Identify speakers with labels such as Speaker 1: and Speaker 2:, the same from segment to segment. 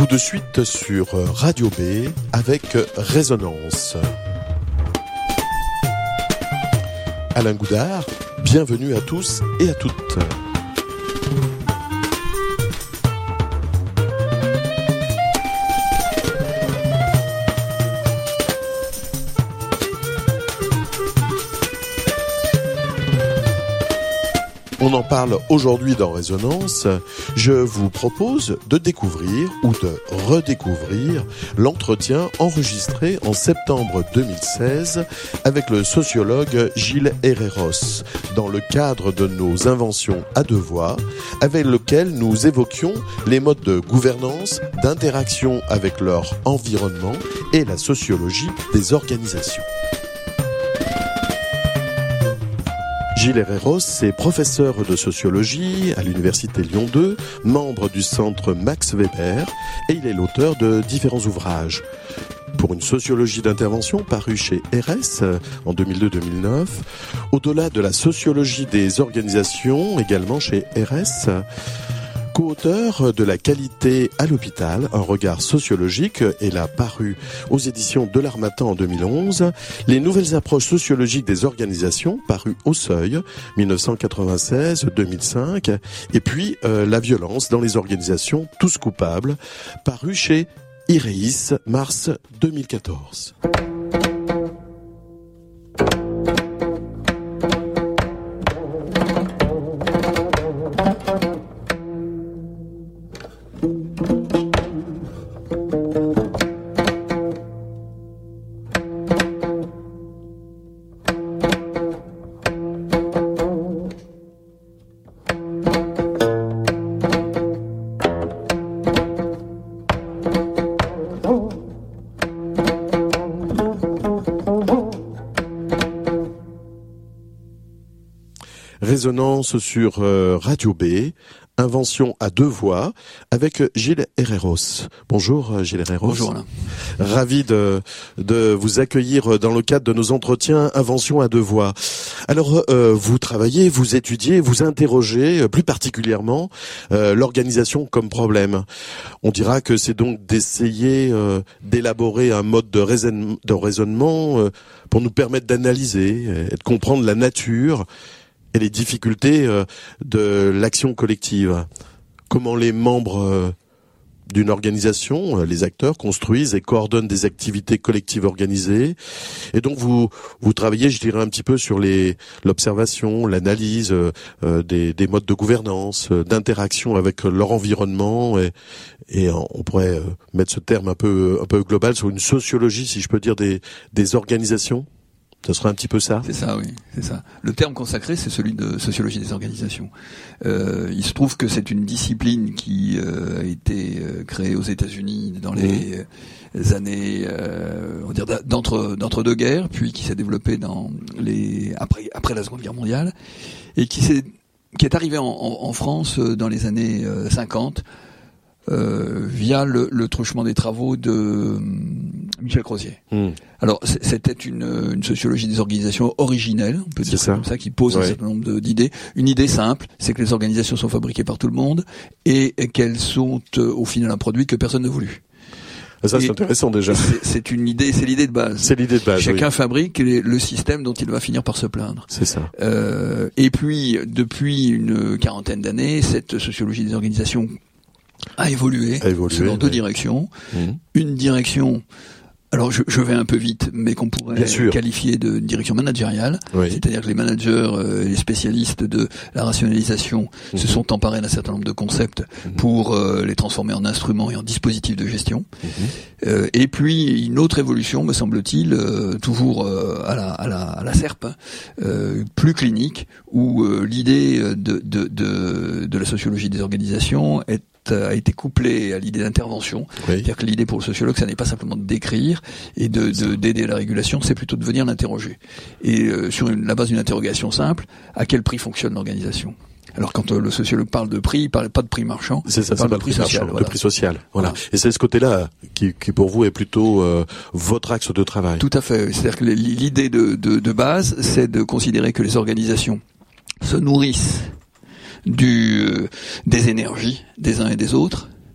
Speaker 1: Tout de suite sur Radio B avec Résonance. Alain Goudard, bienvenue à tous et à toutes. On en parle aujourd'hui dans Résonance. Je vous propose de découvrir ou de redécouvrir l'entretien enregistré en septembre 2016 avec le sociologue Gilles Herreros dans le cadre de nos inventions à deux voix, avec lequel nous évoquions les modes de gouvernance, d'interaction avec leur environnement et la sociologie des organisations. Gilles Herreros est professeur de sociologie à l'Université Lyon 2, membre du centre Max Weber, et il est l'auteur de différents ouvrages. Pour une sociologie d'intervention paru chez RS en 2002-2009, au-delà de la sociologie des organisations, également chez RS, co-auteur de La qualité à l'hôpital, un regard sociologique, et l'a paru aux éditions de l'Harmattan en 2011, Les nouvelles approches sociologiques des organisations, paru au Seuil, 1996-2005, et puis La violence dans les organisations, tous coupables, paru chez Ireis, mars 2014. Résonance sur Radio B, invention à deux voix, avec Gilles Herreros. Bonjour Gilles Herreros.
Speaker 2: Bonjour Alain.
Speaker 1: Ravi de vous accueillir dans le cadre de nos entretiens invention à deux voix. Alors vous travaillez, vous étudiez, vous interrogez plus particulièrement l'organisation comme problème. On dira que c'est donc d'essayer d'élaborer un mode de raisonnement pour nous permettre d'analyser et de comprendre la nature et les difficultés de l'action collective. Comment les membres d'une organisation, les acteurs, construisent et coordonnent des activités collectives organisées. Et donc vous travaillez, je dirais, un petit peu sur l'observation, l'analyse des modes de gouvernance, d'interaction avec leur environnement, et on pourrait mettre ce terme un peu global sur une sociologie, si je peux dire, des organisations. Ce serait un petit peu ça.
Speaker 2: C'est ça, oui, c'est ça. Le terme consacré, c'est celui de sociologie des organisations. Il se trouve que c'est une discipline qui a été créée aux États-Unis dans les années, on va dire, d'entre-deux-guerres, puis qui s'est développée après la Seconde Guerre mondiale, et qui est arrivée en France dans les années 50. Via le truchement des travaux de Michel Crozier. Alors c'était une sociologie des organisations originelle, on peut dire ça comme ça, qui pose un certain nombre d'idées. Une idée simple, c'est que les organisations sont fabriquées par tout le monde et qu'elles sont au final un produit que personne n'a voulu.
Speaker 1: Ça, c'est intéressant déjà.
Speaker 2: C'est l'idée de base.
Speaker 1: C'est l'idée de base.
Speaker 2: Chacun fabrique le système dont il va finir par se plaindre.
Speaker 1: C'est ça.
Speaker 2: Et puis depuis une quarantaine d'années, cette sociologie des organisations a évolué selon deux directions. Une direction, alors je vais un peu vite, mais qu'on pourrait qualifier de direction managériale, c'est-à-dire que les managers, les spécialistes de la rationalisation se sont emparés d'un certain nombre de concepts pour les transformer en instruments et en dispositifs de gestion. Et puis une autre évolution, me semble-t-il, toujours à la SERP, plus clinique, où l'idée de la sociologie des organisations a été couplé à l'idée d'intervention. C'est-à-dire que l'idée pour le sociologue, ça n'est pas simplement de décrire et d'aider à la régulation, c'est plutôt de venir l'interroger. Et sur la base d'une interrogation simple, à quel prix fonctionne l'organisation ? Alors quand le sociologue parle de prix, il parle pas de prix marchand, il parle de prix social.
Speaker 1: De prix social. Voilà. Et c'est ce côté-là qui pour vous est plutôt votre axe de travail.
Speaker 2: Tout à fait. C'est-à-dire que l'idée de base, c'est de considérer que les organisations se nourrissent des énergies des uns et des autres,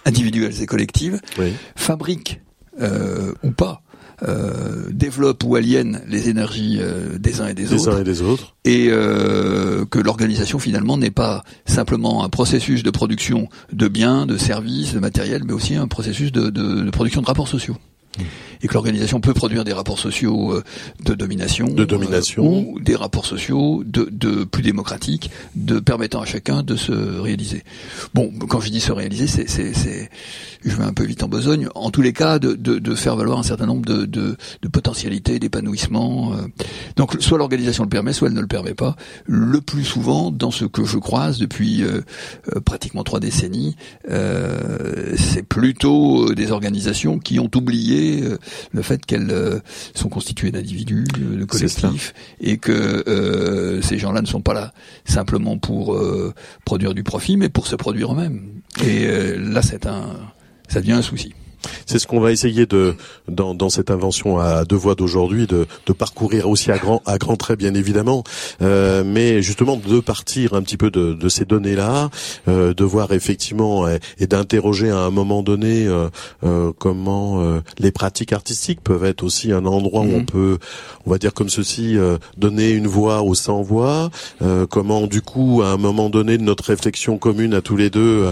Speaker 2: individuelles et collectives, fabriquent ou pas, développent ou aliènent les énergies des uns et des autres, et que l'organisation finalement n'est pas simplement un processus de production de biens, de services, de matériel, mais aussi un processus de production de rapports sociaux. Et que l'organisation peut produire des rapports sociaux de domination ou des rapports sociaux de plus démocratiques, permettant à chacun de se réaliser. Bon, quand je dis se réaliser, c'est je vais un peu vite en besogne. En tous les cas, de faire valoir un certain nombre de potentialités, d'épanouissement. Donc, soit l'organisation le permet, soit elle ne le permet pas. Le plus souvent, dans ce que je croise depuis pratiquement 3 décennies, c'est plutôt des organisations qui ont oublié le fait qu'elles sont constituées d'individus, de collectifs, et que ces gens-là ne sont pas là simplement pour produire du profit, mais pour se produire eux-mêmes. Et là, ça devient un souci.
Speaker 1: C'est ce qu'on va essayer dans cette invention à 2 voies d'aujourd'hui de parcourir aussi à grands traits, bien évidemment, mais justement de partir un petit peu de ces données-là, de voir effectivement et d'interroger à un moment donné comment les pratiques artistiques peuvent être aussi un endroit où on va dire comme ceci, donner une voix aux sans voix, comment du coup à un moment donné de notre réflexion commune à tous les deux,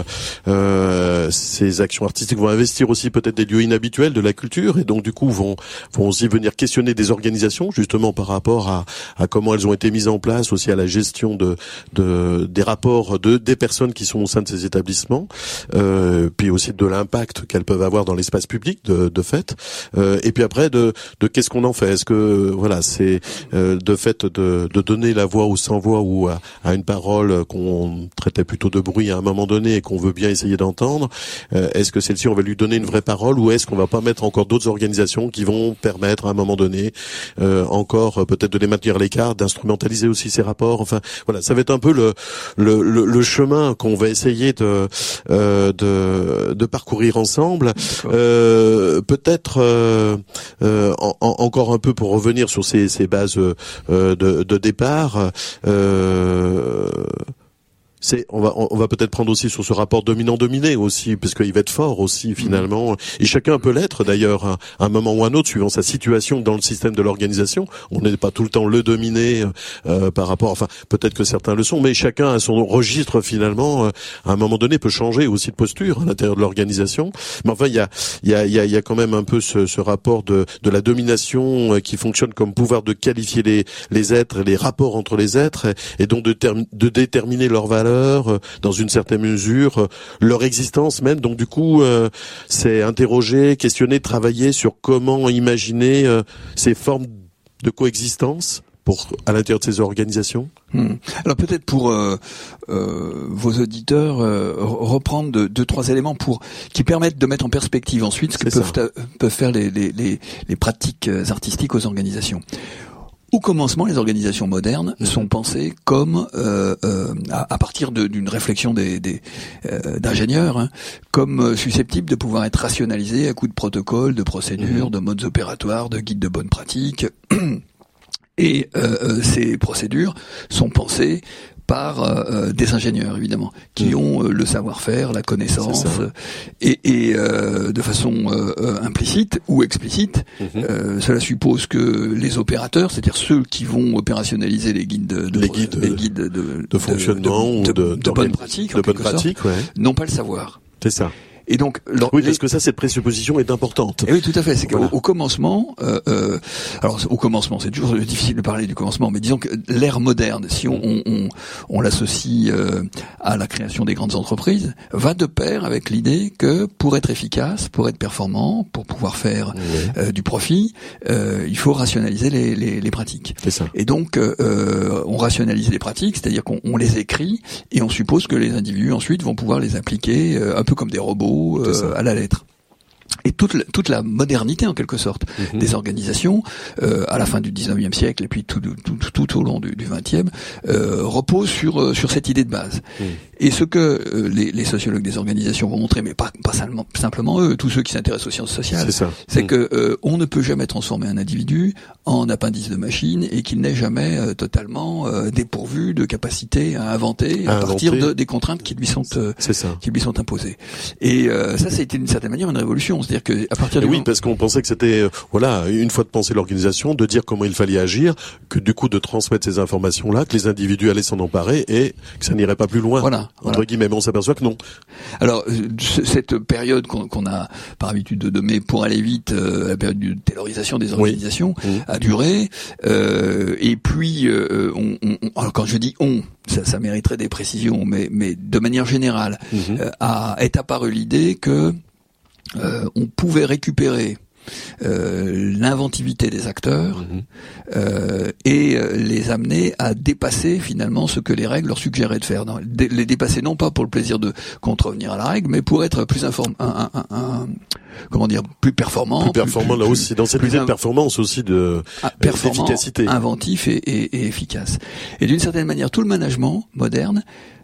Speaker 1: ces actions artistiques vont investir aussi peut-être des lieux inhabituels de la culture, et donc du coup vont aussi venir questionner des organisations justement par rapport à comment elles ont été mises en place, aussi à la gestion des rapports des personnes qui sont au sein de ces établissements, puis aussi de l'impact qu'elles peuvent avoir dans l'espace public de fait, et puis après de qu'est-ce qu'on en fait. Est-ce que voilà, c'est de fait de donner la voix aux sans voix ou à une parole qu'on traitait plutôt de bruit à un moment donné et qu'on veut bien essayer d'entendre, est-ce que celle-ci on va lui donner une vraie parole, ou est-ce qu'on va pas mettre encore d'autres organisations qui vont permettre à un moment donné encore peut-être de les maintenir à l'écart, d'instrumentaliser aussi ces rapports. Enfin voilà, ça va être un peu le chemin qu'on va essayer de parcourir ensemble. Peut-être encore un peu pour revenir sur ces bases de départ. On va peut-être prendre aussi sur ce rapport dominant-dominé aussi, parce qu'il va être fort aussi finalement, et chacun peut l'être d'ailleurs à un moment ou à un autre suivant sa situation dans le système de l'organisation. On n'est pas tout le temps le dominé par rapport, enfin peut-être que certains le sont, mais chacun à son registre finalement, à un moment donné peut changer aussi de posture à l'intérieur de l'organisation. Mais enfin il y a quand même un peu ce rapport de la domination qui fonctionne comme pouvoir de qualifier les êtres, les rapports entre les êtres, et donc de déterminer leurs valeurs, dans une certaine mesure, leur existence même. Donc du coup, c'est interroger, questionner, travailler sur comment imaginer ces formes de coexistence à l'intérieur de ces organisations.
Speaker 2: Alors peut-être pour vos auditeurs reprendre 2-3 éléments qui permettent de mettre en perspective ensuite ce que peuvent faire les pratiques artistiques aux organisations. Au commencement, les organisations modernes sont pensées comme, à partir d'une réflexion d'ingénieurs, comme susceptibles de pouvoir être rationalisées à coups de protocoles, de procédures, de modes opératoires, de guides de bonnes pratiques. Et ces procédures sont pensées par des ingénieurs évidemment qui ont le savoir-faire, la connaissance, et de façon implicite ou explicite. Cela suppose que les opérateurs, c'est-à-dire ceux qui vont opérationnaliser les guides de
Speaker 1: fonctionnement ou
Speaker 2: de bonnes pratiques, n'ont pas le savoir.
Speaker 1: C'est ça.
Speaker 2: Et donc,
Speaker 1: parce que cette présupposition est importante.
Speaker 2: Et oui, tout à fait. C'est qu'au commencement, alors au commencement, c'est toujours difficile de parler du commencement, mais disons que l'ère moderne, si on l'associe à la création des grandes entreprises, va de pair avec l'idée que pour être efficace, pour être performant, pour pouvoir faire du profit, il faut rationaliser les pratiques.
Speaker 1: C'est ça.
Speaker 2: Et donc, on rationalise les pratiques, c'est-à-dire qu'on les écrit et on suppose que les individus ensuite vont pouvoir les appliquer un peu comme des robots à la lettre. et toute la modernité en quelque sorte des organisations à la fin du 19e siècle et puis tout au long du 20e repose sur cette idée de base. Et ce que les sociologues des organisations vont montrer, mais pas simplement eux, tous ceux qui s'intéressent aux sciences sociales, c'est que on ne peut jamais transformer un individu en appendice de machine et qu'il n'est jamais totalement dépourvu de capacité à inventer à partir des contraintes qui lui sont imposées. Et ça été d'une certaine manière une révolution, c'est-à-dire que à partir du
Speaker 1: parce qu'on pensait que c'était une fois de penser l'organisation, de dire comment il fallait agir, que du coup de transmettre ces informations-là, que les individus allaient s'en emparer et que ça n'irait pas plus loin. Entre guillemets, mais on s'aperçoit que non.
Speaker 2: Alors cette période qu'on a par habitude de nommer pour aller vite la période de taylorisation des organisations a duré et puis alors quand je dis ça mériterait des précisions, mais de manière générale est apparue l'idée que on pouvait récupérer l'inventivité des acteurs et les amener à dépasser finalement ce que les règles leur suggéraient de faire. Les dépasser non pas pour le plaisir de contrevenir à la règle, mais pour être plus plus performant.
Speaker 1: Plus performant là aussi, dans cette idée de performance aussi d'efficacité.
Speaker 2: Inventif et efficace. Et d'une certaine manière, tout le management moderne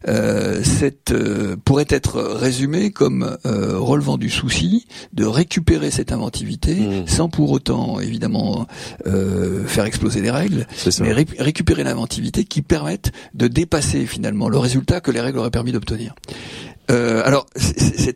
Speaker 2: pourrait être résumé comme relevant du souci de récupérer cette inventivité sans pour autant évidemment faire exploser les règles, mais récupérer l'inventivité qui permette de dépasser finalement le résultat que les règles auraient permis d'obtenir. Alors c'est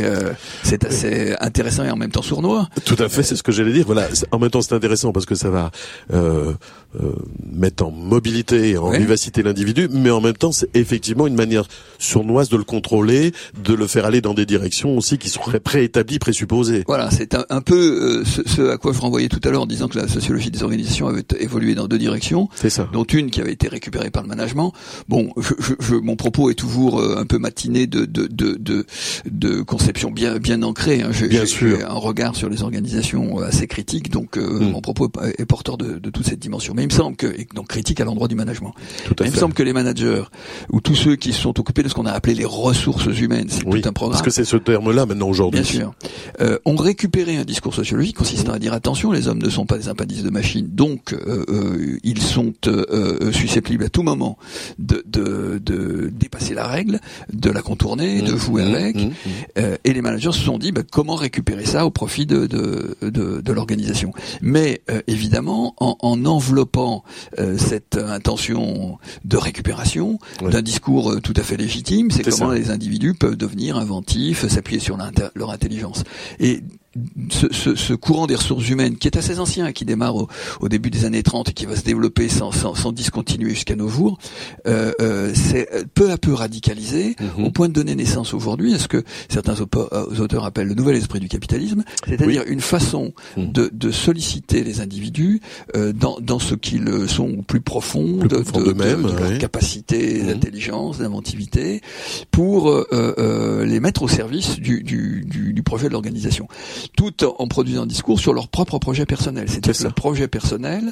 Speaker 2: assez intéressant et en même temps sournois.
Speaker 1: Tout à fait, c'est ce que j'allais dire. Voilà, en même temps c'est intéressant parce que ça va mettre en mobilité et en vivacité l'individu, mais en même temps c'est effectivement une manière sournoise de le contrôler, de le faire aller dans des directions aussi qui seraient préétablies, présupposées.
Speaker 2: Voilà, c'est un peu ce à quoi je renvoyais tout à l'heure en disant que la sociologie des organisations avait évolué dans deux directions, dont une qui avait été récupérée par le management. Bon, mon propos est toujours un peu matiné de conception bien ancrée. J'ai un regard sur les organisations assez critique, donc mon propos est porteur de toute cette dimension. Mais il me semble donc critique à l'endroit du management. Il me semble que les managers ou tous ceux qui se sont occupés de ce qu'on a appelé les ressources humaines, c'est tout un programme.
Speaker 1: Parce que c'est ce terme-là maintenant aujourd'hui.
Speaker 2: Bien sûr. On récupéré un discours sociologique consistant à dire attention, les hommes ne sont pas des appendices de machines, donc ils sont susceptibles à tout moment de dépasser la règle, de la contourner, de jouer avec. Et les managers se sont dit comment récupérer ça au profit de l'organisation. Mais évidemment, en enveloppant cette intention de récupération d'un discours tout à fait légitime, c'est comment les individus peuvent devenir inventifs, s'appuyer sur leur intelligence. Et ce courant des ressources humaines qui est assez ancien, qui démarre au début des années 30 et qui va se développer sans discontinuer jusqu'à nos jours, c'est peu à peu radicalisé au point de donner naissance aujourd'hui à ce que certains auteurs appellent le nouvel esprit du capitalisme, c'est-à-dire une façon de solliciter les individus dans ce qu'ils sont au plus profond de leur capacité d'intelligence, d'inventivité, pour les mettre au service du projet de l'organisation, tout en produisant un discours sur leur propre projet personnel. C'est-à-dire que le projet personnel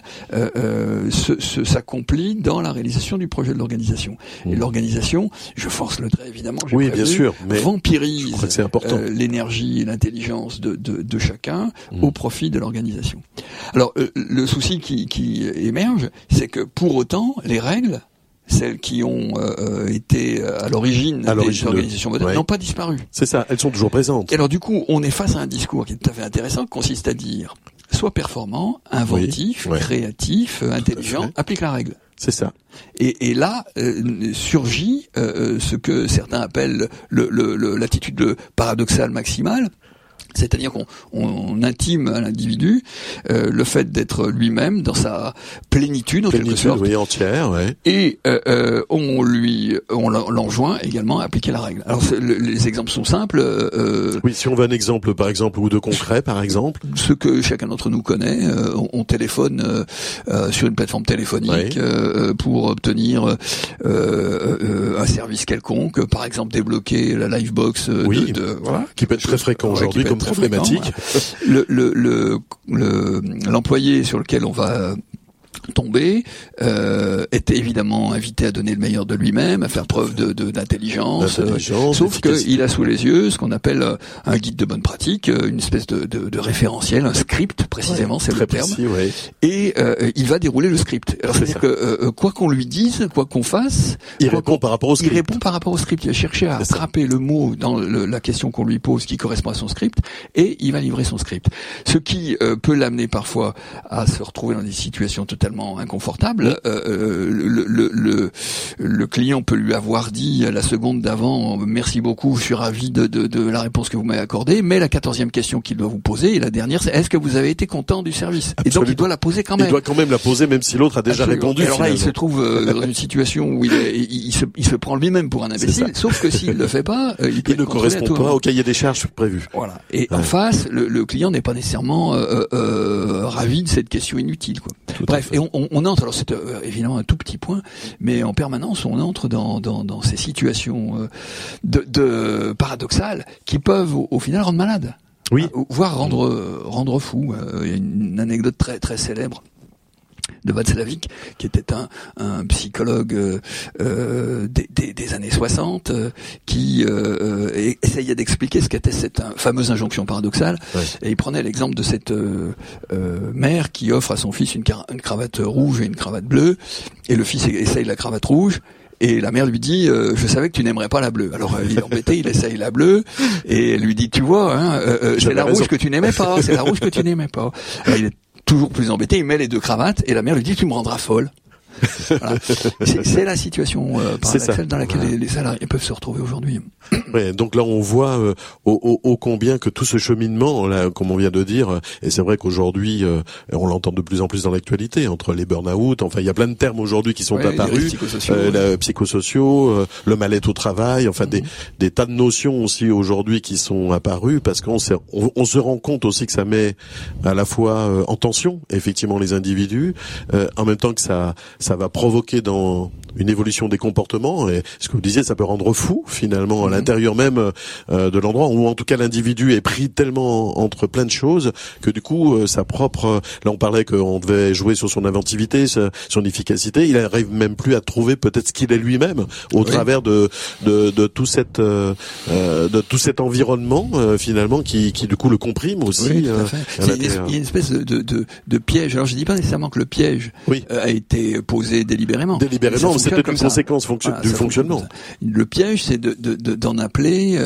Speaker 2: s'accomplit dans la réalisation du projet de l'organisation. Et l'organisation, je force le trait évidemment,
Speaker 1: bien sûr, mais
Speaker 2: vampirise l'énergie et l'intelligence de chacun au profit de l'organisation. Alors le souci qui émerge, c'est que pour autant, les règles, celles qui ont été à l'origine des organisations modernes, n'ont pas disparu.
Speaker 1: C'est ça, elles sont toujours présentes.
Speaker 2: Et alors du coup, on est face à un discours qui est tout à fait intéressant, qui consiste à dire sois performant, inventif, créatif, intelligent, applique la règle.
Speaker 1: C'est ça.
Speaker 2: Et là surgit ce que certains appellent l'attitude paradoxale maximale. C'est-à-dire qu'on intime à l'individu le fait d'être lui-même dans sa plénitude en quelque sorte,
Speaker 1: entière,
Speaker 2: et on l'enjoint également à appliquer la règle. Alors les exemples sont simples.
Speaker 1: Si on veut un exemple, par exemple, ou de concret, par exemple.
Speaker 2: Ce que chacun d'entre nous connaît, on téléphone sur une plateforme téléphonique pour obtenir un service quelconque, par exemple débloquer la Livebox
Speaker 1: qui peut être très fréquent aujourd'hui comme problématique.
Speaker 2: L'employé sur lequel on va tombé, était évidemment invité à donner le meilleur de lui-même, à faire preuve d'intelligence, sauf qu'il a sous les yeux ce qu'on appelle un guide de bonne pratique, une espèce de référentiel, un script précisément, c'est le terme, et il va dérouler le script. Alors c'est-à-dire que quoi qu'on lui dise, quoi qu'on fasse,
Speaker 1: il répond par rapport au script.
Speaker 2: Il répond par rapport au script. Il va chercher à attraper le mot dans la question qu'on lui pose qui correspond à son script, et il va livrer son script. Ce qui peut l'amener parfois à se retrouver dans des situations totalement inconfortable. Le client peut lui avoir dit la seconde d'avant, merci beaucoup, je suis ravi de la réponse que vous m'avez accordée, mais la 14e question qu'il doit vous poser, et la dernière, c'est est-ce que vous avez été content du service? Absolument. Et donc il doit la poser quand même.
Speaker 1: Il doit quand même la poser, même si l'autre a déjà répondu.
Speaker 2: Alors là, il se trouve dans une situation où il se prend lui-même pour un imbécile, sauf que s'il le fait pas, il ne
Speaker 1: correspond pas au cahier des charges prévu.
Speaker 2: Voilà. Et en face, le client n'est pas nécessairement ravi de cette question inutile, quoi. Bref, et on entre, alors c'est évidemment un tout petit point, mais en permanence on entre dans ces situations de paradoxales qui peuvent au final rendre malade, voire rendre fou. Il y a une anecdote très très célèbre de Václavic, qui était un psychologue des années 60, qui essayait d'expliquer ce qu'était cette fameuse injonction paradoxale, et il prenait l'exemple de cette mère qui offre à son fils une cravate rouge et une cravate bleue, et le fils essaye la cravate rouge, et la mère lui dit je savais que tu n'aimerais pas la bleue. Alors il est embêté, il essaye la bleue, et elle lui dit tu vois, c'est la rouge que tu n'aimais pas, c'est la rouge que tu n'aimais pas. Alors, il est toujours plus embêté, il met les deux cravates, et la mère lui dit tu me rendras folle. Voilà. C'est la situation paradoxale dans laquelle les salariés peuvent se retrouver aujourd'hui.
Speaker 1: Ouais, donc là on voit ô combien que tout ce cheminement, là, comme on vient de dire, et c'est vrai qu'aujourd'hui on l'entend de plus en plus dans l'actualité, entre les burn-out, enfin il y a plein de termes aujourd'hui qui sont apparus, psychosociaux, le mal-être au travail, enfin des tas de notions aussi aujourd'hui qui sont apparues, parce qu'on se rend compte aussi que ça met à la fois en tension effectivement les individus, en même temps que ça va provoquer dans une évolution des comportements, et ce que vous disiez, ça peut rendre fou finalement à l'intérieur même de l'endroit, où en tout cas l'individu est pris tellement entre plein de choses que du coup sa propre, là on parlait qu'on devait jouer sur son inventivité, son efficacité, il arrive même plus à trouver peut-être ce qu'il est lui-même au travers de tout cet environnement finalement qui du coup le comprime aussi.
Speaker 2: Oui, tout à fait. Il y a une espèce de piège. Alors je dis pas nécessairement que le piège a été posé délibérément.
Speaker 1: C'est peut-être une conséquence du fonctionnement.
Speaker 2: Le piège, c'est d'en appeler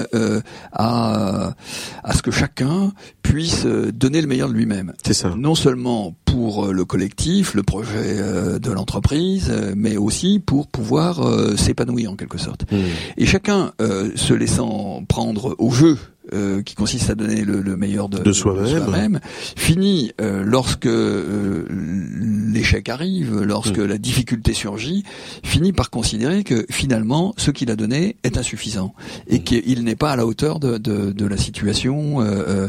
Speaker 2: à ce que chacun puisse donner le meilleur de lui-même.
Speaker 1: C'est ça.
Speaker 2: Non seulement pour le collectif, le projet de l'entreprise, mais aussi pour pouvoir s'épanouir en quelque sorte. Et chacun se laissant prendre au jeu, qui consiste à donner le meilleur de soi-même, finit lorsque l'échec arrive, lorsque la difficulté surgit, finit par considérer que finalement ce qu'il a donné est insuffisant et qu'il n'est pas à la hauteur de la situation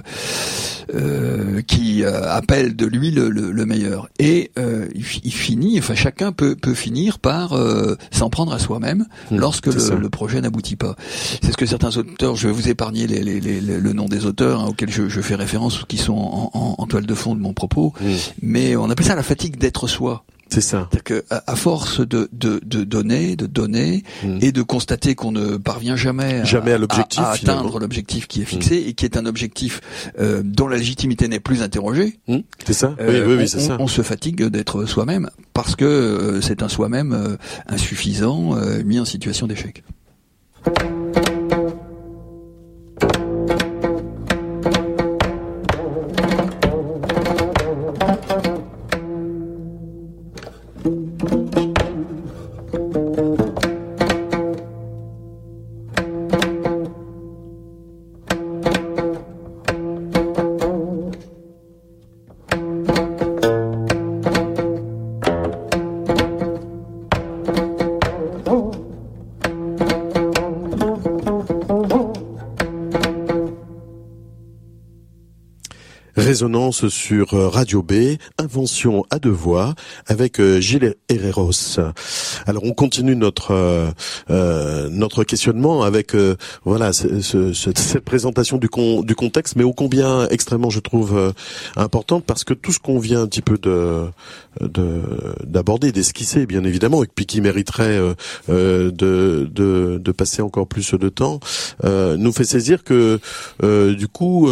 Speaker 2: qui appelle de lui le meilleur. Et il finit, enfin chacun peut finir par s'en prendre à soi-même lorsque le projet n'aboutit pas. C'est ce que certains auteurs, je vais vous épargner le nom des auteurs auxquels je fais référence, qui sont en toile de fond de mon propos, mais on appelle ça la fatigue d'être soi.
Speaker 1: C'est ça.
Speaker 2: C'est-à-dire que à force de donner et de constater qu'on ne parvient jamais à l'objectif, à atteindre l'objectif qui est fixé et qui est un objectif dont la légitimité n'est plus interrogée.
Speaker 1: C'est ça. Oui, c'est ça.
Speaker 2: On se fatigue d'être soi-même parce que c'est un soi-même insuffisant, mis en situation d'échec.
Speaker 1: Résonance sur Radio B, Invention à deux voix, avec Gilles Herreros. Alors on continue notre questionnement avec cette présentation du contexte, mais ô combien extrêmement, je trouve, importante, parce que tout ce qu'on vient un petit peu d'aborder, d'esquisser, bien évidemment, et puis qui mériterait de passer encore plus de temps, nous fait saisir que du coup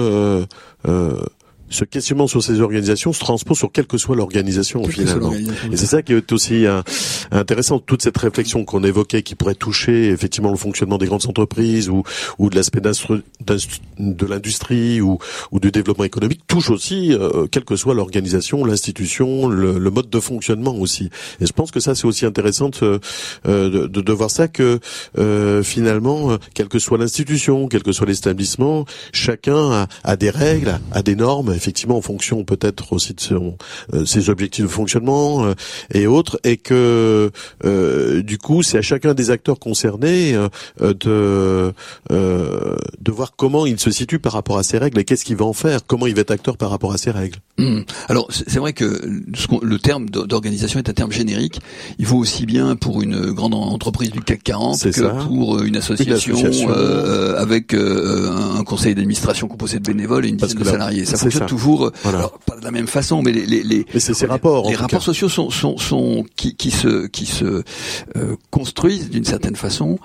Speaker 1: ce questionnement sur ces organisations se transpose sur quelle que soit l'organisation finalement. Et c'est ça qui est aussi intéressant, toute cette réflexion qu'on évoquait qui pourrait toucher effectivement le fonctionnement des grandes entreprises ou de l'aspect de l'industrie ou du développement économique, touche aussi quelle que soit l'organisation, l'institution, le mode de fonctionnement aussi. Et je pense que ça c'est aussi intéressant de voir ça, que finalement, quelle que soit l'institution, quel que soit l'établissement, chacun a des règles, a des normes, effectivement en fonction peut-être aussi de ses objectifs de fonctionnement et autres, et que du coup c'est à chacun des acteurs concernés de voir comment il se situe par rapport à ces règles et qu'est-ce qu'il va en faire, comment il va être acteur par rapport à ces règles.
Speaker 2: Alors c'est vrai que le terme d'organisation est un terme générique. Il vaut aussi bien pour une grande entreprise du CAC 40 que pour une association avec un conseil d'administration composé de bénévoles et une dizaine de salariés. Ça fonctionne toujours, alors, pas de la même façon, mais
Speaker 1: ces rapports,
Speaker 2: les rapports sociaux sont qui se construisent d'une certaine façon.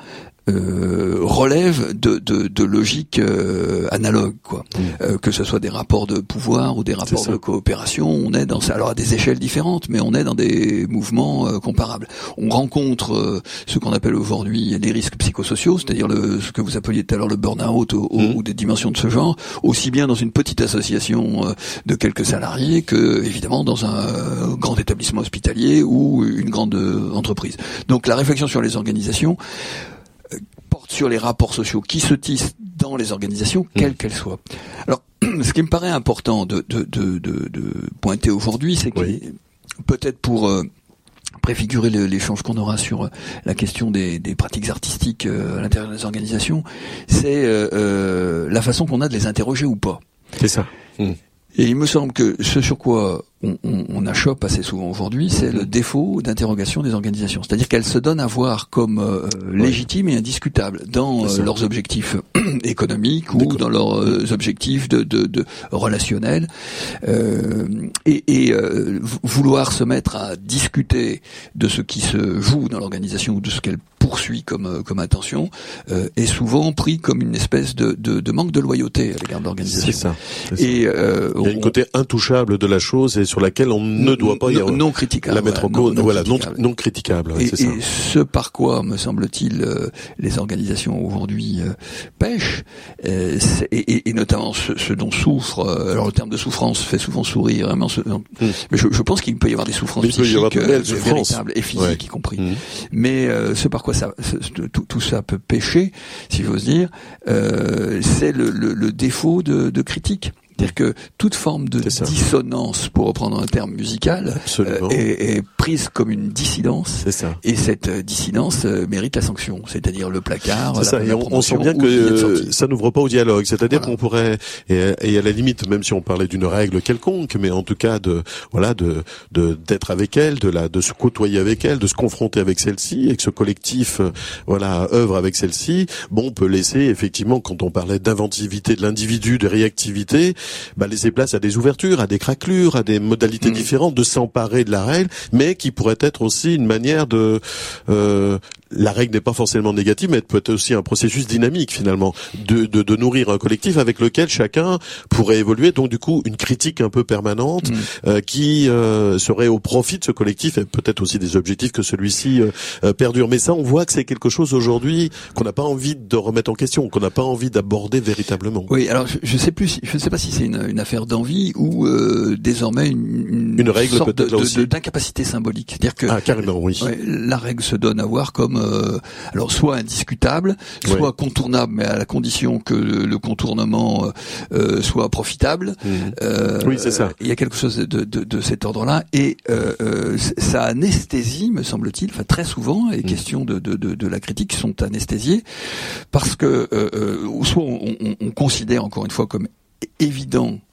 Speaker 2: Relève de logique analogue, quoi. Que ce soit des rapports de pouvoir ou des rapports de coopération, on est dans ça, alors à des échelles différentes, mais on est dans des mouvements comparables. On rencontre ce qu'on appelle aujourd'hui les risques psychosociaux, c'est-à-dire ce que vous appeliez tout à l'heure le burn-out ou des dimensions de ce genre, aussi bien dans une petite association de quelques salariés que évidemment dans un grand établissement hospitalier ou une grande entreprise. Donc la réflexion sur les organisations porte sur les rapports sociaux qui se tissent dans les organisations, quelles qu'elles soient. Alors, ce qui me paraît important de pointer aujourd'hui, c'est que peut-être pour préfigurer l'échange qu'on aura sur la question des pratiques artistiques à l'intérieur des organisations, c'est la façon qu'on a de les interroger ou pas.
Speaker 1: C'est ça.
Speaker 2: Et il me semble que ce sur quoi on achoppe assez souvent aujourd'hui, c'est le défaut d'interrogation des organisations. C'est-à-dire qu'elles se donnent à voir comme légitimes et indiscutables dans leurs objectifs économiques ou dans leurs objectifs de relationnels. Vouloir se mettre à discuter de ce qui se joue dans l'organisation ou de ce qu'elle poursuit comme intention est souvent pris comme une espèce de manque de loyauté à l'égard de l'organisation.
Speaker 1: C'est ça. Et il y a un côté intouchable de la chose et sur laquelle on ne doit pas
Speaker 2: non critiquable,
Speaker 1: la mettre en cause. Non critiquable.
Speaker 2: Et ce par quoi, me semble-t-il, les organisations aujourd'hui pêchent, et notamment ce dont souffrent. Alors le terme de souffrance fait souvent sourire, vraiment. Mais je pense qu'il peut y avoir des souffrances psychiques véritables et physiques y compris. Mais ce par quoi tout ça peut pêcher, si j'ose dire, c'est le défaut de critique. C'est-à-dire que toute forme de dissonance, pour reprendre un terme musical, est prise comme une dissidence. Et cette dissidence mérite la sanction, c'est-à-dire le placard.
Speaker 1: C'est ça. Et on sent bien que ça n'ouvre pas au dialogue. C'est-à-dire qu'on pourrait, et à la limite, même si on parlait d'une règle quelconque, mais en tout cas d'être avec elle, de se côtoyer avec elle, de se confronter avec celle-ci, et que ce collectif, œuvre avec celle-ci. Bon, on peut laisser effectivement, quand on parlait d'inventivité de l'individu, de réactivité, laisser place à des ouvertures, à des craquelures, à des modalités différentes de s'emparer de la règle, mais qui pourrait être aussi une manière de la règle n'est pas forcément négative, mais elle peut être aussi un processus dynamique finalement, de nourrir un collectif avec lequel chacun pourrait évoluer. Donc du coup, une critique un peu permanente qui serait au profit de ce collectif et peut-être aussi des objectifs que celui-ci perdure. Mais ça, on voit que c'est quelque chose aujourd'hui qu'on n'a pas envie de remettre en question, qu'on n'a pas envie d'aborder véritablement.
Speaker 2: Oui, alors je ne sais pas si c'est une affaire d'envie ou désormais une
Speaker 1: règle
Speaker 2: sorte
Speaker 1: peut-être
Speaker 2: d'incapacité symbolique. C'est-à-dire que
Speaker 1: carrément, oui.
Speaker 2: La règle se donne à voir comme alors soit indiscutable, soit contournable, mais à la condition que le contournement soit profitable.
Speaker 1: Oui, c'est ça.
Speaker 2: Il y a quelque chose de cet ordre-là, et ça anesthésie, me semble-t-il, enfin très souvent, les questions de la critique sont anesthésiées parce que soit on considère encore une fois comme évident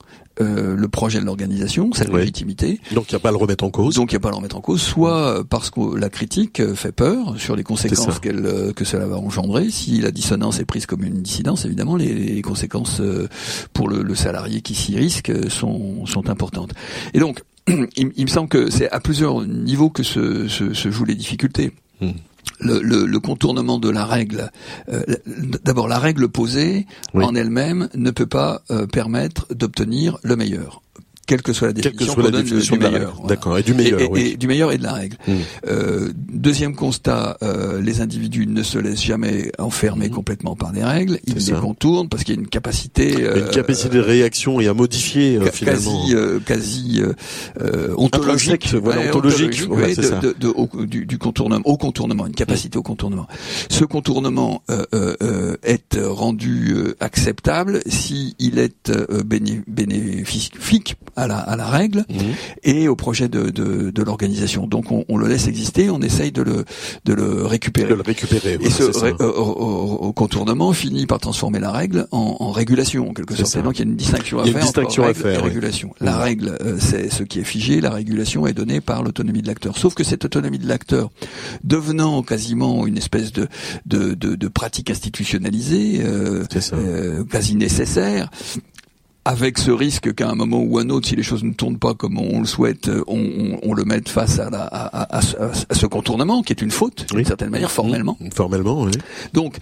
Speaker 2: le projet de l'organisation, sa légitimité.
Speaker 1: Donc il n'y a pas à le remettre en cause.
Speaker 2: Soit parce que la critique fait peur sur les conséquences que cela va engendrer. Si la dissonance est prise comme une dissidence, évidemment, les conséquences pour le salarié qui s'y risque sont importantes. Et donc, il me semble que c'est à plusieurs niveaux que se jouent les difficultés. Le contournement de la règle. D'abord, la règle posée en elle-même ne peut pas permettre d'obtenir le meilleur. Quelle que soit la définition qu'on donne du meilleur. Voilà.
Speaker 1: D'accord, et du meilleur,
Speaker 2: et du meilleur et de la règle. Deuxième constat, les individus ne se laissent jamais enfermer complètement par des règles, ils les contournent parce qu'il y a une capacité...
Speaker 1: une capacité de réaction et à modifier, finalement.
Speaker 2: Quasi ontologique.
Speaker 1: Ontologique, c'est ça.
Speaker 2: Du contournement, au contournement, une capacité au contournement. Ce contournement est rendu acceptable si il est bénéfique à la règle et au projet de l'organisation. Donc on le laisse exister, on essaye de le récupérer. Et ce contournement finit par transformer la règle en régulation en quelque sorte. Et donc il y a une distinction à faire entre règle et régulation. La règle, c'est ce qui est figé, la régulation est donnée par l'autonomie de l'acteur. Sauf que cette autonomie de l'acteur, devenant quasiment une espèce de pratique institutionnalisée, quasi nécessaire, avec ce risque qu'à un moment ou un autre, si les choses ne tournent pas comme on le souhaite, on le mette face à ce contournement, qui est une faute, d'une certaine manière, formellement.
Speaker 1: Formellement, oui.
Speaker 2: Donc,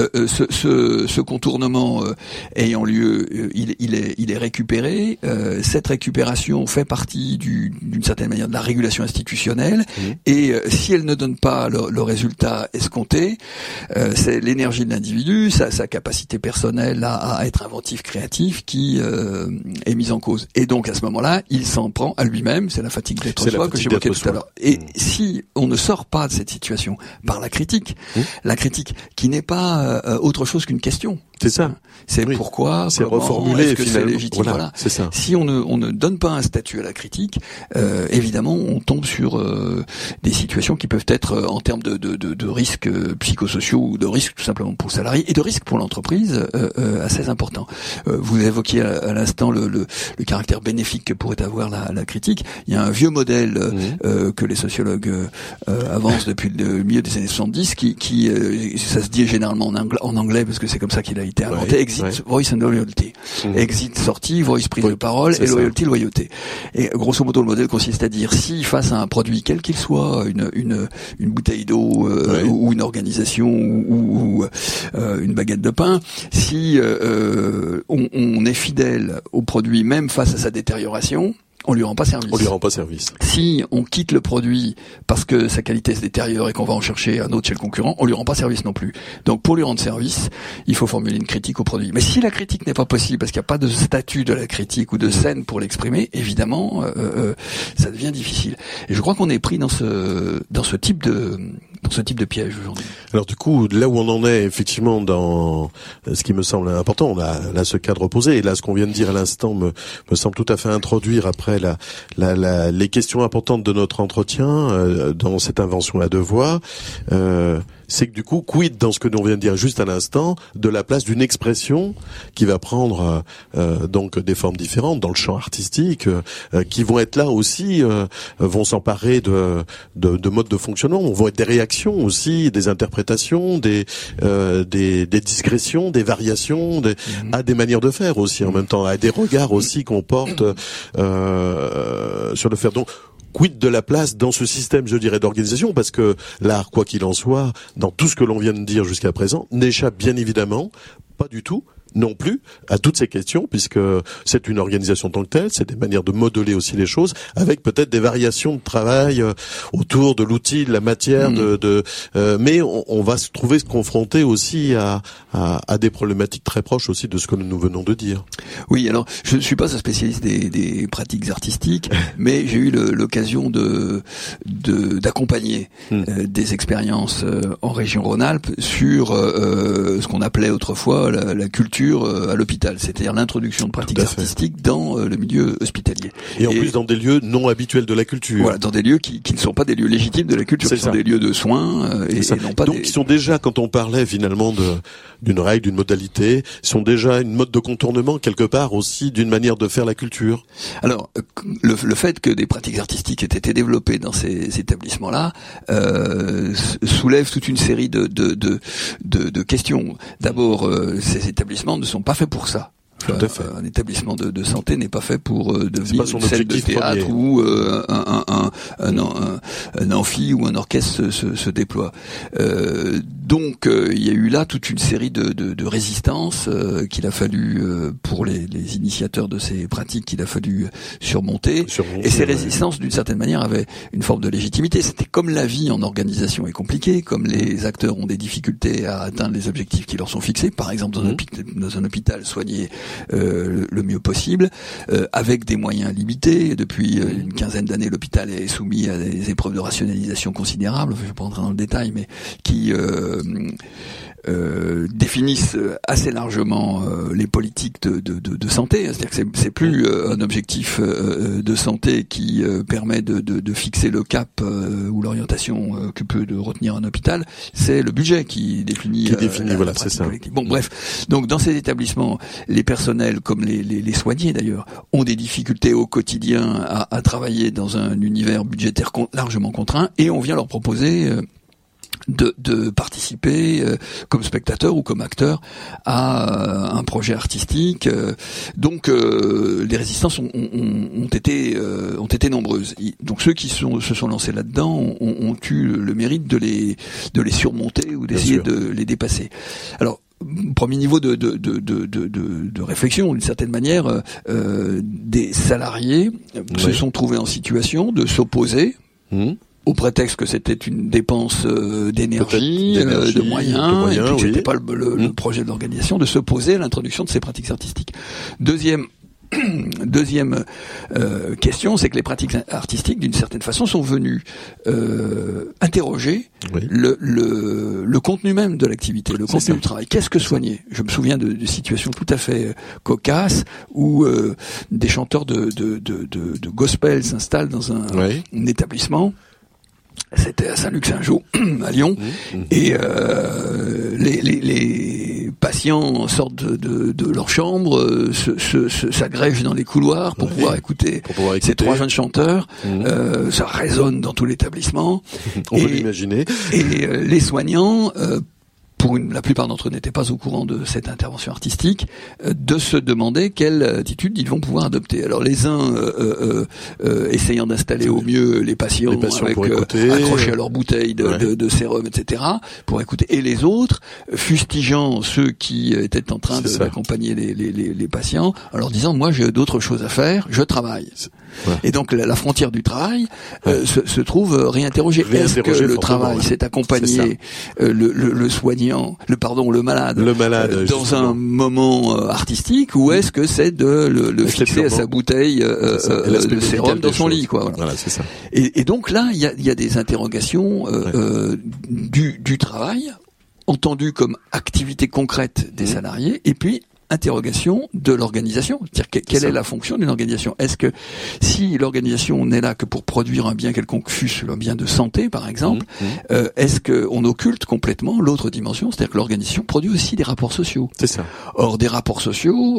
Speaker 2: ce contournement ayant lieu, il est récupéré. Cette récupération fait partie d'une certaine manière de la régulation institutionnelle. Et si elle ne donne pas le résultat escompté, c'est l'énergie de l'individu, sa capacité personnelle à être inventif, créatif, qui est mise en cause. Et donc à ce moment-là, il s'en prend à lui-même, c'est la fatigue d'être soi que j'évoquais tout à l'heure. Et si on ne sort pas de cette situation par la critique qui n'est pas autre chose qu'une question.
Speaker 1: C'est ça.
Speaker 2: C'est pourquoi,
Speaker 1: c'est reformuler,
Speaker 2: est-ce que c'est légitime. Voilà.
Speaker 1: C'est ça.
Speaker 2: Si on ne donne pas un statut à la critique, évidemment, on tombe sur des situations qui peuvent être en termes de risques psychosociaux ou de risques tout simplement pour le salarié et de risques pour l'entreprise assez importants. Vous évoquiez à l'instant le caractère bénéfique que pourrait avoir la critique. Il y a un vieux modèle que les sociologues avancent depuis le milieu des années 70 qui ça se dit généralement en anglais parce que c'est comme ça qu'il a été inventé. Exit, voice and loyalty. Exit, sortie, voice, prise de parole, et loyalty, loyauté. Et grosso modo, le modèle consiste à dire, si face à un produit, quel qu'il soit, une bouteille d'eau, ou une organisation, ou une baguette de pain, si on est fidèle au produit, même face à sa détérioration, on lui rend pas service. Si on quitte le produit parce que sa qualité se détériore et qu'on va en chercher un autre chez le concurrent, on lui rend pas service non plus. Donc pour lui rendre service, il faut formuler une critique au produit. Mais si la critique n'est pas possible parce qu'il n'y a pas de statut de la critique ou de scène pour l'exprimer, évidemment, ça devient difficile. Et je crois qu'on est pris dans ce type de piège aujourd'hui.
Speaker 1: Alors du coup, là où on en est effectivement dans ce qui me semble important, on a là ce cadre posé, et là ce qu'on vient de dire à l'instant me semble tout à fait introduire après les questions importantes de notre entretien dans cette invention à deux voix. C'est que du coup, quid dans ce que l'on vient de dire juste à l'instant, de la place d'une expression qui va prendre donc des formes différentes dans le champ artistique, qui vont être là aussi, vont s'emparer de modes de fonctionnement, vont être des réactions aussi, des interprétations, des digressions, des variations, à des manières de faire aussi en même temps, à des regards aussi qu'on porte sur le faire. Donc quid de la place dans ce système, je dirais, d'organisation, parce que l'art, quoi qu'il en soit, dans tout ce que l'on vient de dire jusqu'à présent, n'échappe bien évidemment pas du tout non plus à toutes ces questions, puisque c'est une organisation en tant que telle, c'est des manières de modeler aussi les choses, avec peut-être des variations de travail autour de l'outil, de la matière, mais on va se trouver confronté aussi à des problématiques très proches aussi de ce que nous venons de dire.
Speaker 2: Oui, alors je ne suis pas un spécialiste des pratiques artistiques, mais j'ai eu l'occasion d'accompagner des expériences en région Rhône-Alpes sur ce qu'on appelait autrefois la culture sur à l'hôpital, c'est-à-dire l'introduction de pratiques artistiques dans le milieu hospitalier.
Speaker 1: Et en plus dans des lieux non habituels de la culture.
Speaker 2: Voilà, dans des lieux qui ne sont pas des lieux légitimes de la culture, qui sont des lieux de soins et non pas
Speaker 1: donc qui sont déjà, quand on parlait finalement d'une règle, d'une modalité, sont déjà une mode de contournement quelque part aussi d'une manière de faire la culture.
Speaker 2: Alors le fait que des pratiques artistiques aient été développées dans ces établissements-là soulève toute une série de questions. D'abord, ces établissements ne sont pas faits pour ça. Un établissement de santé n'est pas fait pour devenir une scène de théâtre où un amphi ou un orchestre se déploie. Donc il y a eu là toute une série de résistances qu'il a fallu pour les initiateurs de ces pratiques qu'il a fallu surmonter. Et ces résistances d'une certaine manière avaient une forme de légitimité. C'était comme la vie en organisation est compliquée, comme les acteurs ont des difficultés à atteindre les objectifs qui leur sont fixés, par exemple dans un hôpital soigné le mieux possible, avec des moyens limités. Depuis une quinzaine d'années, l'hôpital est soumis à des épreuves de rationalisation considérables, je ne vais pas rentrer dans le détail, mais qui définissent assez largement les politiques de santé. C'est-à-dire que c'est plus un objectif de santé qui permet de fixer le cap ou l'orientation que peut de retenir un hôpital, c'est le budget qui définit
Speaker 1: voilà, c'est ça.
Speaker 2: Bon, bref. Donc dans ces établissements, les personnels comme les soignés d'ailleurs ont des difficultés au quotidien à travailler dans un univers budgétaire largement contraint, et on vient leur proposer de participer comme spectateur ou comme acteur à un projet artistique. Donc les résistances ont été nombreuses. Donc ceux qui se sont lancés là-dedans ont eu le mérite de les surmonter ou d'essayer de les dépasser. Alors premier niveau de réflexion, d'une certaine manière, des salariés se sont trouvés en situation de s'opposer au prétexte que c'était une dépense d'énergie, de moyens, et puis que c'était pas le projet de l'organisation, de s'opposer à l'introduction de ces pratiques artistiques. Deuxième question, c'est que les pratiques artistiques, d'une certaine façon, sont venues interroger le contenu même de l'activité, le contenu du travail. Qu'est-ce que soigner ? Je me souviens de situations tout à fait cocasses où des chanteurs de gospel s'installent dans un établissement. C'était à Saint-Luc-Saint-Jean, à Lyon, et les patients sortent de leur chambre, s'agrègent dans les couloirs pour pouvoir écouter ces trois jeunes chanteurs. Ça résonne dans tout l'établissement.
Speaker 1: On peut l'imaginer.
Speaker 2: Et les soignants, la plupart d'entre eux n'étaient pas au courant de cette intervention artistique, de se demander quelle attitude ils vont pouvoir adopter. Alors les uns essayant d'installer au mieux les patients avec accrochés à leur bouteille de sérum, etc., pour écouter, et les autres fustigeant ceux qui étaient en train d'accompagner les patients, en leur disant moi j'ai d'autres choses à faire, je travaille. Et donc la frontière du travail se trouve réinterrogée. Est-ce que le travail s'est accompagné le soignant, le malade dans un moment artistique, ou est-ce que c'est de le fixer à sa bouteille de sérum dans son lit, quoi.
Speaker 1: Voilà, c'est ça.
Speaker 2: Et donc là, il y a des interrogations du travail entendu comme activité concrète des salariés, et puis interrogation de l'organisation, c'est-à-dire quelle est la fonction d'une organisation. Est-ce que si l'organisation n'est là que pour produire un bien quelconque, fût-ce un bien de santé par exemple, est-ce qu'on occulte complètement l'autre dimension, c'est-à-dire que l'organisation produit aussi des rapports sociaux.
Speaker 1: C'est ça.
Speaker 2: Or des rapports sociaux,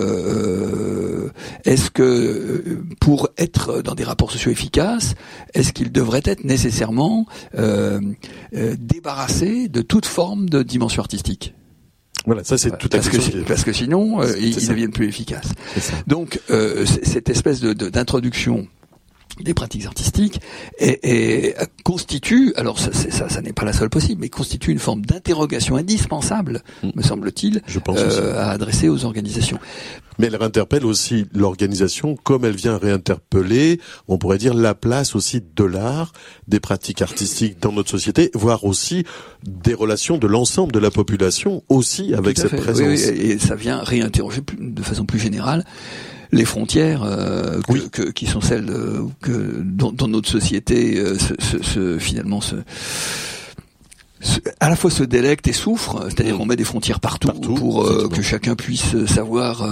Speaker 2: est-ce que pour être dans des rapports sociaux efficaces, est-ce qu'ils devraient être nécessairement débarrassés de toute forme de dimension artistique ?
Speaker 1: Voilà, ça c'est tout à fait
Speaker 2: parce que sinon ils deviennent plus efficaces. Donc cette espèce d'introduction des pratiques artistiques constitue, alors ça n'est pas la seule possible, mais constitue une forme d'interrogation indispensable, me semble-t-il, à adresser aux organisations.
Speaker 1: Mais elle réinterpelle aussi l'organisation, comme elle vient réinterpeller, on pourrait dire, la place aussi de l'art, des pratiques artistiques dans notre société, voire aussi des relations de l'ensemble de la population aussi avec cette présence.
Speaker 2: Oui, et ça vient réinterroger de façon plus générale les frontières qui sont celles dont notre société finalement à la fois se délecte et souffre, c'est-à-dire qu'on met des frontières partout pour que chacun puisse savoir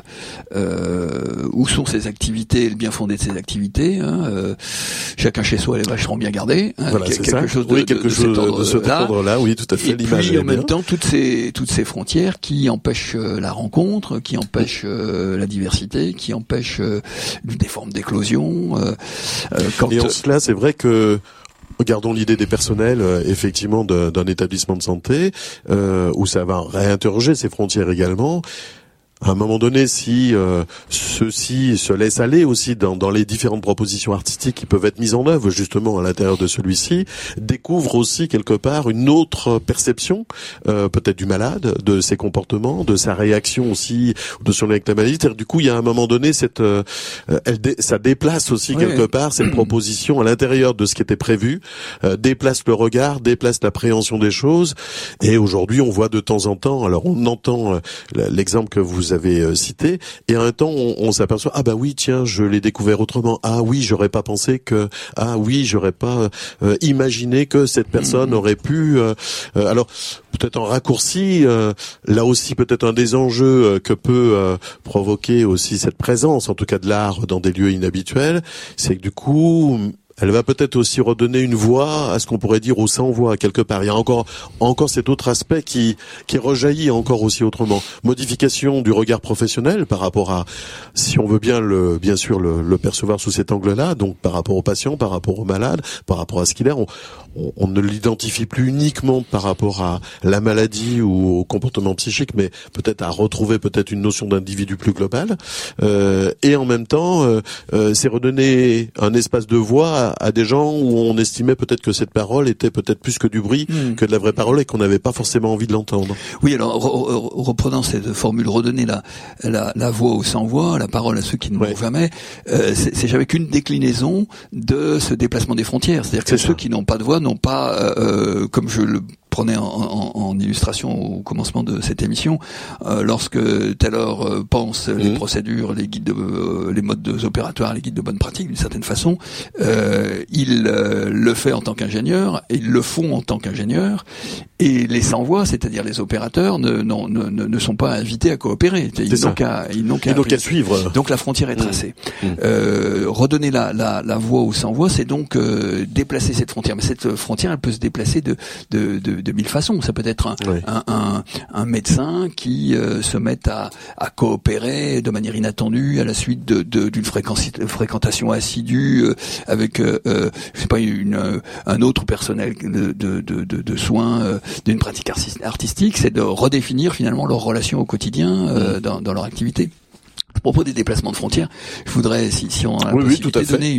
Speaker 2: où sont ses activités et le bien fondé de ses activités. Chacun chez soi, les vaches seront bien gardées.
Speaker 1: Voilà, quelque chose de cet ordre-là. Oui, tout à fait.
Speaker 2: Et puis en même temps, toutes ces frontières qui empêchent la rencontre, qui empêchent la diversité, qui empêchent des formes d'éclosion.
Speaker 1: Et en cela, c'est vrai que regardons l'idée des personnels, effectivement, d'un établissement de santé, où ça va réinterroger ces frontières également. À un moment donné, si ceux-ci se laissent aller aussi dans les différentes propositions artistiques qui peuvent être mises en œuvre justement à l'intérieur de celui-ci, découvrent aussi quelque part une autre perception, peut-être du malade, de ses comportements, de sa réaction aussi, de son lien avec la maladie. Du coup, il y a un moment donné, ça déplace aussi quelque part cette proposition à l'intérieur de ce qui était prévu, déplace le regard, déplace l'appréhension des choses. Et aujourd'hui, on voit de temps en temps, alors on entend l'exemple que vous avez cité, et en même temps on s'aperçoit, ah bah oui, tiens, je l'ai découvert autrement, ah oui, j'aurais pas pensé que, ah oui, j'aurais pas imaginé que cette personne aurait pu, alors peut-être en raccourci, là aussi peut-être un des enjeux que peut provoquer aussi cette présence, en tout cas de l'art dans des lieux inhabituels, c'est que du coup elle va peut-être aussi redonner une voix à ce qu'on pourrait dire aux sans-voix quelque part. Il y a encore cet autre aspect qui rejaillit encore aussi autrement. Modification du regard professionnel par rapport à, si on veut bien bien sûr le percevoir sous cet angle-là, donc par rapport aux patients, par rapport aux malades, par rapport à ce qu'il est. On ne l'identifie plus uniquement par rapport à la maladie ou au comportement psychique, mais peut-être à retrouver peut-être une notion d'individu plus global. Et en même temps, c'est redonner un espace de voix à des gens où on estimait peut-être que cette parole était peut-être plus que du bruit, que de la vraie parole, et qu'on n'avait pas forcément envie de l'entendre.
Speaker 2: Oui, alors reprenant cette formule, redonner la voix aux sans-voix, la parole à ceux qui ne l'ont jamais, c'est jamais qu'une déclinaison de ce déplacement des frontières. C'est-à-dire que ceux qui n'ont pas de voix n'ont pas, comme je le prenais en illustration au commencement de cette émission, lorsque Taylor pense les procédures, les guides, les modes opératoires, les guides de bonne pratique d'une certaine façon, il le fait en tant qu'ingénieur, et ils le font en tant qu'ingénieur, et les sans-voix, c'est-à-dire les opérateurs, ne sont pas invités à coopérer. Ils n'ont qu'à
Speaker 1: suivre.
Speaker 2: Donc la frontière est tracée. Redonner la voix aux sans-voix, c'est donc déplacer cette frontière. Mais cette frontière, elle peut se déplacer de mille façons. Ça peut être un médecin qui se met à coopérer de manière inattendue à la suite d'une fréquentation assidue avec je sais pas un autre personnel de soins d'une pratique artistique. C'est de redéfinir finalement leur relation au quotidien dans leur activité. À propos des déplacements de frontières, je voudrais, si on a la possibilité, donner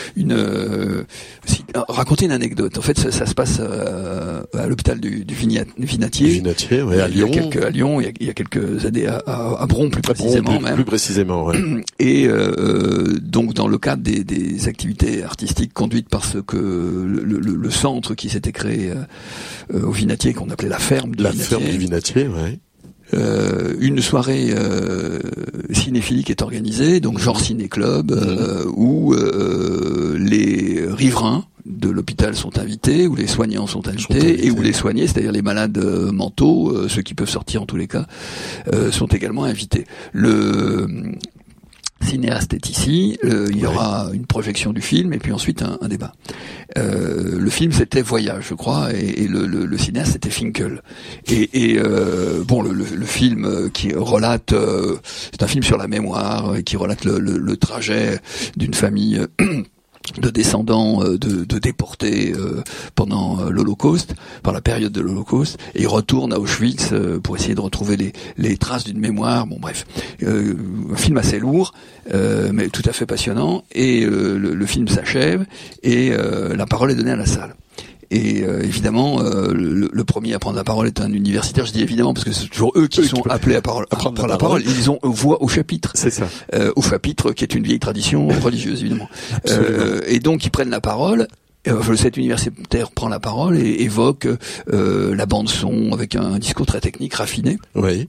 Speaker 2: raconter une anecdote. En fait, ça se passe à l'hôpital du Vinatier.
Speaker 1: À Lyon.
Speaker 2: Il y a quelques années, à Bron plus précisément.
Speaker 1: Plus précisément, ouais.
Speaker 2: Et donc dans le cadre des activités artistiques conduites par ce que le centre qui s'était créé au Vinatier, qu'on appelait la ferme du Vinatier.
Speaker 1: La ferme du Vinatier, ouais.
Speaker 2: Une soirée cinéphilique est organisée, donc genre ciné-club, où les riverains de l'hôpital sont invités, où les soignants sont invités, et où les soignés, c'est-à-dire les malades mentaux, ceux qui peuvent sortir en tous les cas, sont également invités. Le cinéaste est ici, il y aura une projection du film et puis ensuite un débat. Le film c'était Voyage, je crois, et le cinéaste c'était Finkel. Bon, le film qui relate, c'est un film sur la mémoire, qui relate le trajet d'une famille de descendants de déportés pendant l'Holocauste, par la période de l'Holocauste, et ils retournent à Auschwitz pour essayer de retrouver les traces d'une mémoire. Bon, bref, un film assez lourd, mais tout à fait passionnant. Et le film s'achève et la parole est donnée à la salle. Et évidemment, le premier à prendre la parole est un universitaire. Je dis évidemment parce que c'est toujours eux qui sont appelés à prendre la parole. Ils ont voix au chapitre.
Speaker 1: C'est ça.
Speaker 2: Au chapitre, qui est une vieille tradition religieuse, évidemment. Et donc, ils prennent la parole. Cet universitaire prend la parole et évoque la bande son avec un discours très technique, raffiné.
Speaker 1: Oui.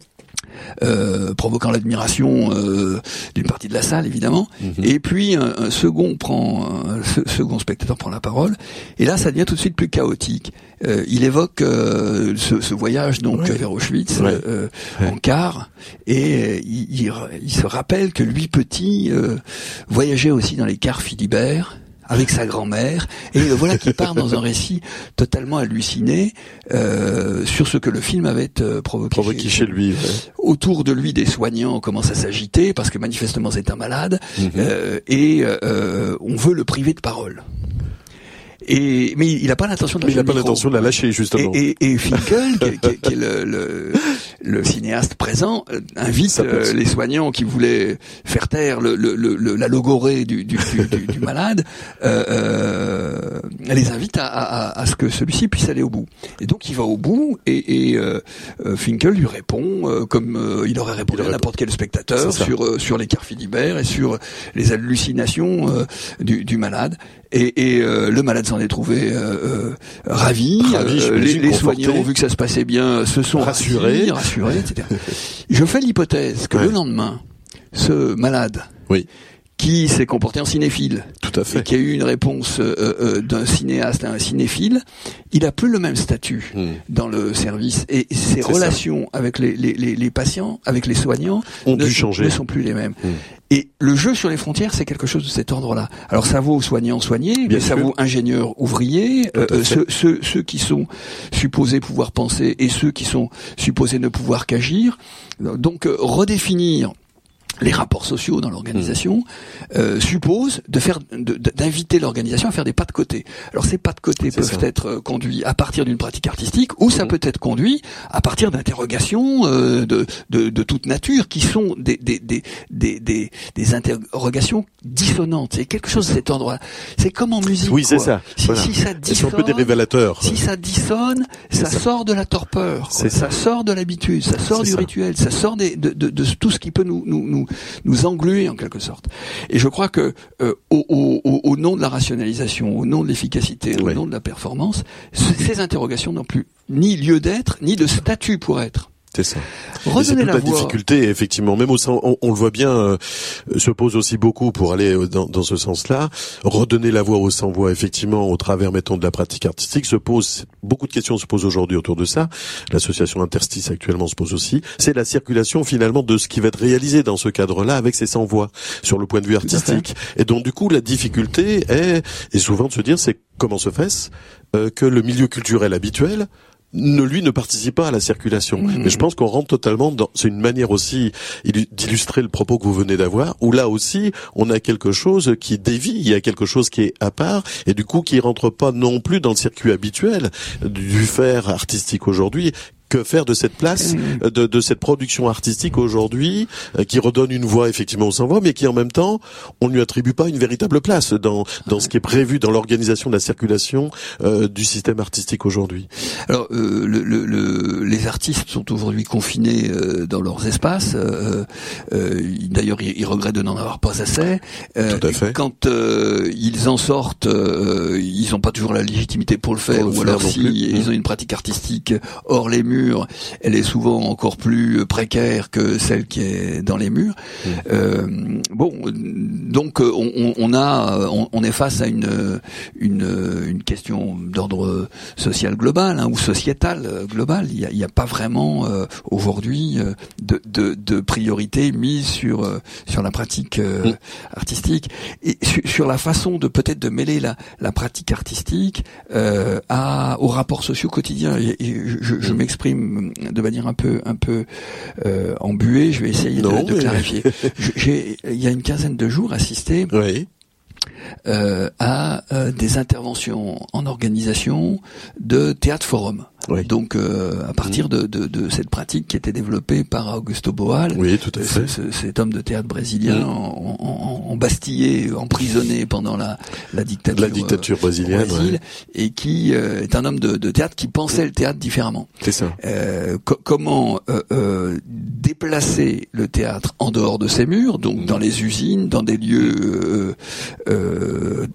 Speaker 2: provoquant l'admiration d'une partie de la salle, évidemment. Et puis un second spectateur prend la parole, et là ça devient tout de suite plus chaotique. Il évoque ce voyage donc vers Auschwitz en car, et il se rappelle que lui petit voyageait aussi dans les cars Philibert avec sa grand-mère, et voilà qu'il part dans un récit totalement halluciné sur ce que le film avait provoqué chez lui. Autour de lui, des soignants commencent à s'agiter parce que manifestement c'est un malade, et on veut le priver de parole. Mais il n'a pas l'intention de
Speaker 1: la lâcher, justement.
Speaker 2: Et Finkel, qui est le cinéaste présent, invite les soignants qui voulaient faire taire la logorée du malade, les invite à ce que celui-ci puisse aller au bout. Et donc il va au bout, et Finkel lui répond comme il aurait répondu à n'importe quel spectateur sur les cars Philibert et sur les hallucinations du malade. Et le malade s'en est trouvé ravi. Les soignants ont vu que ça se passait bien, se sont rassurés, etc. Je fais l'hypothèse que le lendemain, ce malade, qui s'est comporté en cinéphile,
Speaker 1: tout à fait,
Speaker 2: et qui a eu une réponse d'un cinéaste à un cinéphile, il a plus le même statut dans le service, et ses relations avec les patients, avec les soignants, ne sont plus les mêmes. Et le jeu sur les frontières, c'est quelque chose de cet ordre-là. Alors ça vaut soignants soignés, mais ça vaut ingénieurs ouvriers, ceux qui sont supposés pouvoir penser et ceux qui sont supposés ne pouvoir qu'agir. Donc redéfinir les rapports sociaux dans l'organisation suppose d'inviter l'organisation à faire des pas de côté. Alors ces pas de côté peuvent être conduits à partir d'une pratique artistique, ou ça peut être conduit à partir d'interrogations de toute nature, qui sont des interrogations dissonantes. C'est quelque chose de cet endroit. C'est comme en musique.
Speaker 1: Oui, c'est ça.
Speaker 2: Si ça dissonne,
Speaker 1: c'est un peu des révélateurs.
Speaker 2: Si ça dissonne, ça sort de la torpeur. Ça sort de l'habitude, ça sort du rituel, ça sort de tout ce qui peut nous engluer en quelque sorte. Et je crois que au nom de la rationalisation, au nom de l'efficacité, au nom de la performance, ces interrogations n'ont plus ni lieu d'être, ni de statut pour être.
Speaker 1: C'est ça. Et c'est toute la difficulté, effectivement. Même on le voit bien, se pose aussi beaucoup pour aller dans ce sens-là. Redonner la voix aux sans-voix, effectivement, au travers, mettons, de la pratique artistique, beaucoup de questions se posent aujourd'hui autour de ça. L'association Interstice actuellement se pose aussi. C'est la circulation, finalement, de ce qui va être réalisé dans ce cadre-là avec ces sans-voix, sur le point de vue artistique. Et donc, du coup, la difficulté est souvent de se dire, c'est comment se fait-ce que le milieu culturel habituel ne participe pas à la circulation. Mais je pense qu'on rentre totalement c'est une manière aussi d'illustrer le propos que vous venez d'avoir, où là aussi, on a quelque chose qui dévie, il y a quelque chose qui est à part, et du coup, qui rentre pas non plus dans le circuit habituel du faire artistique aujourd'hui. Que faire de cette place, de cette production artistique aujourd'hui, qui redonne une voix effectivement aux sans-voix, mais qui en même temps, on ne lui attribue pas une véritable place dans ce qui est prévu dans l'organisation de la circulation du système artistique aujourd'hui.
Speaker 2: Alors, les artistes sont aujourd'hui confinés dans leurs espaces. D'ailleurs, ils regrettent de n'en avoir pas assez.
Speaker 1: Tout à fait.
Speaker 2: Quand ils en sortent, ils n'ont pas toujours la légitimité pour le faire, ou alors ils ont une pratique artistique hors les murs, elle est souvent encore plus précaire que celle qui est dans les murs. Donc on est face à une question d'ordre social global, ou sociétal global. Il y a pas vraiment aujourd'hui de priorité mise sur la pratique artistique, et sur la façon de mêler la pratique artistique aux rapports sociaux quotidiens. Je m'exprime de manière un peu embuée, je vais essayer de clarifier. Il y a une quinzaine de jours assisté à des interventions en organisation de théâtre forum. Donc à partir de cette pratique qui était développée par Augusto Boal,
Speaker 1: tout à fait.
Speaker 2: Cet homme de théâtre brésilien embastillé, emprisonné pendant la dictature brésilienne, au Brésil, et qui est un homme de théâtre qui pensait le théâtre différemment.
Speaker 1: C'est ça.
Speaker 2: Comment déplacer le théâtre en dehors de ses murs, donc dans les usines, dans des lieux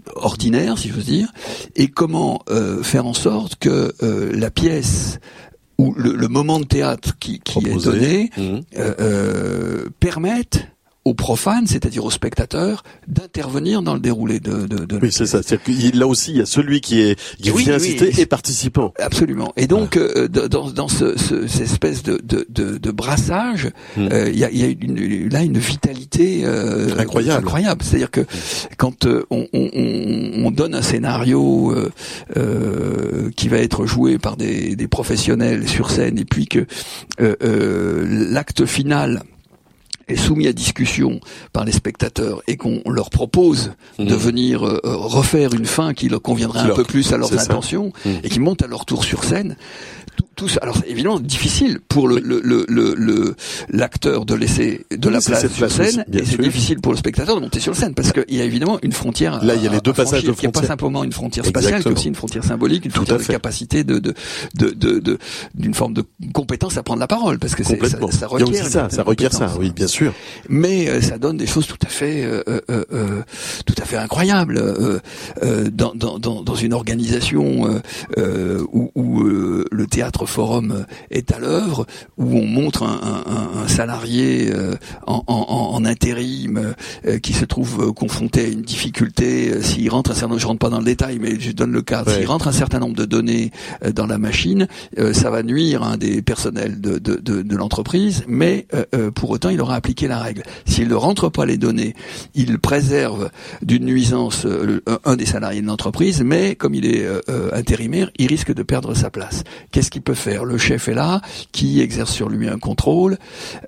Speaker 2: ordinaires, si j'ose dire, et comment faire en sorte que la pièce où le moment de théâtre qui est donné permettent aux profanes, c'est-à-dire aux spectateurs, d'intervenir dans le déroulé de
Speaker 1: oui, c'est ça. C'est-à-dire que là aussi, il y a celui qui vient assister et participant.
Speaker 2: Absolument. Et donc, dans cette espèce de brassage, il y a une vitalité incroyable. C'est-à-dire que quand on donne un scénario qui va être joué par des professionnels sur scène, et puis que l'acte final est soumis à discussion par les spectateurs et qu'on leur propose de venir refaire une fin qui leur conviendrait un peu plus à leurs intentions et qui montent à leur tour sur scène. Tout ça. Alors c'est évidemment difficile pour l'acteur de laisser de la place sur scène, et c'est difficile pour le spectateur de monter sur scène, parce qu'il y a évidemment une frontière.
Speaker 1: Là, il y a les deux passages de frontière.
Speaker 2: Il n'y a pas simplement une frontière spatiale, il y a aussi une frontière symbolique, une frontière de capacité d'une forme de compétence à prendre la parole, parce que ça requiert ça. Oui, bien sûr. Mais ça donne des choses tout à fait incroyables dans une organisation où le théâtre forum est à l'œuvre, où on montre un salarié en intérim qui se trouve confronté à une difficulté. S'il rentre un certain nombre, je rentre pas dans le détail, mais je donne le cadre. S'il rentre un certain nombre de données dans la machine, ça va nuire à un des personnels de l'entreprise, mais pour autant il aura appliqué la règle. S'il ne rentre pas les données, il préserve d'une nuisance un des salariés de l'entreprise, mais comme il est intérimaire, il risque de perdre sa place. Qu'est-ce qu'il peut faire? Le chef est là, qui exerce sur lui un contrôle.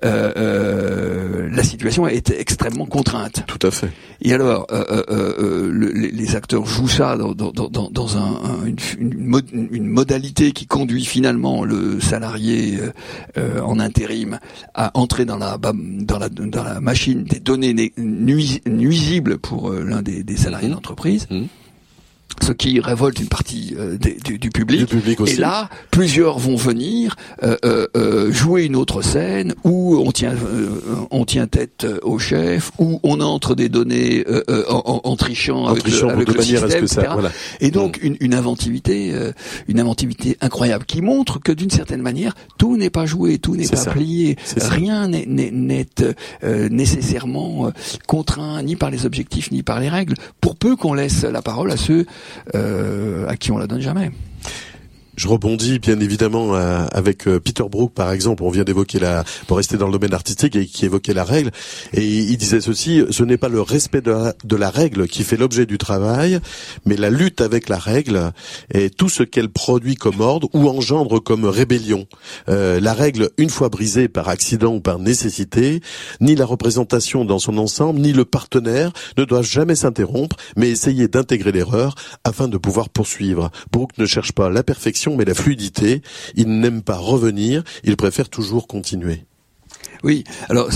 Speaker 2: La situation est extrêmement contrainte.
Speaker 1: Tout à fait.
Speaker 2: Et alors, les acteurs jouent ça dans une modalité qui conduit finalement le salarié en intérim à entrer dans la machine des données nuisibles pour l'un des salariés d'entreprise. Ce qui révolte une partie du public.
Speaker 1: Aussi.
Speaker 2: Et là, plusieurs vont venir jouer une autre scène où on tient tête au chef, où on entre des données en trichant avec le système, etc. Voilà. Et donc une inventivité incroyable qui montre que d'une certaine manière, tout n'est pas joué, tout n'est pas plié, rien n'est nécessairement contraint ni par les objectifs ni par les règles, pour peu qu'on laisse la parole à ceux à qui on la donne jamais.
Speaker 1: Je rebondis bien évidemment avec Peter Brook par exemple. On vient d'évoquer pour rester dans le domaine artistique, et qui évoquait la règle, et il disait ceci: ce n'est pas le respect de la règle qui fait l'objet du travail, mais la lutte avec la règle et tout ce qu'elle produit comme ordre ou engendre comme rébellion. La règle, une fois brisée par accident ou par nécessité, ni la représentation dans son ensemble, ni le partenaire ne doivent jamais s'interrompre, mais essayer d'intégrer l'erreur afin de pouvoir poursuivre. Brook ne cherche pas la perfection, mais la fluidité. Il n'aime pas revenir, il préfère toujours continuer.
Speaker 2: Oui, alors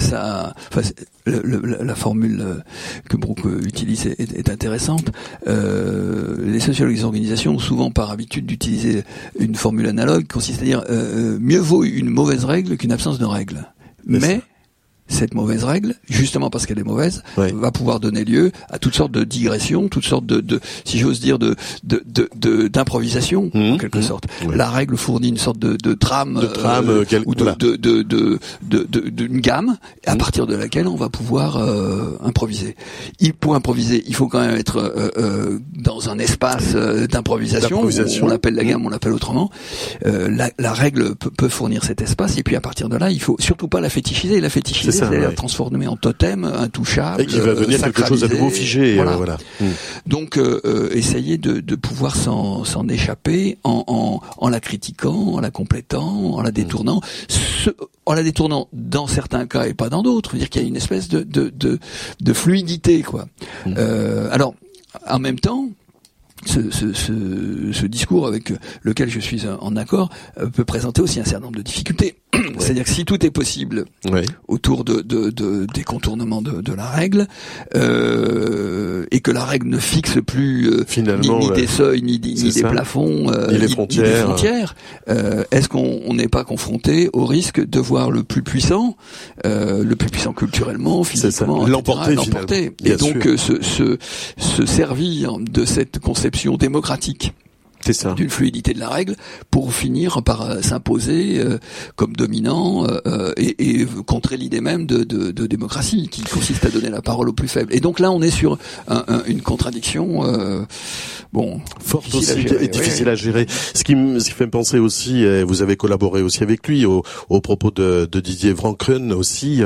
Speaker 2: la formule que Brook utilise est intéressante. Les sociologues des organisations ont souvent par habitude d'utiliser une formule analogue, consiste à dire mieux vaut une mauvaise règle qu'une absence de règle. Mais cette mauvaise règle, justement parce qu'elle est mauvaise, va pouvoir donner lieu à toutes sortes de digressions, toutes sortes de si j'ose dire, d'improvisation, en quelque sorte. La règle fournit une sorte de trame, ou d'une gamme, à partir de laquelle on va pouvoir improviser. Pour improviser, il faut quand même être dans un espace d'improvisation. On l'appelle la gamme, on l'appelle autrement. La règle peut fournir cet espace, et puis à partir de là, il faut surtout pas la fétichiser. La fétichiser, c'est-à-dire transformer en totem, intouchable,
Speaker 1: et qui va devenir quelque chose à nouveau figé. Voilà.
Speaker 2: Donc essayer de pouvoir s'en échapper en la critiquant, en la complétant, en la détournant, en la détournant dans certains cas et pas dans d'autres. C'est-à-dire qu'il y a une espèce de fluidité, quoi. Alors en même temps, ce discours avec lequel je suis en accord peut présenter aussi un certain nombre de difficultés. C'est-à-dire que si tout est possible autour des contournements de la règle, et que la règle ne fixe plus ni des seuils, ni des plafonds,
Speaker 1: ni les
Speaker 2: frontières, est-ce qu'on n'est pas confronté au risque de voir le plus puissant culturellement, physiquement, l'emporter, et donc se servir de cette conception démocratique d'une fluidité de la règle pour finir par s'imposer comme dominant et contrer l'idée même de démocratie qui consiste à donner la parole aux plus faibles. Et donc là, on est sur une contradiction
Speaker 1: forte aussi et difficile à gérer. Ce qui fait me penser aussi, vous avez collaboré aussi avec lui au propos de Didier Vrancren aussi.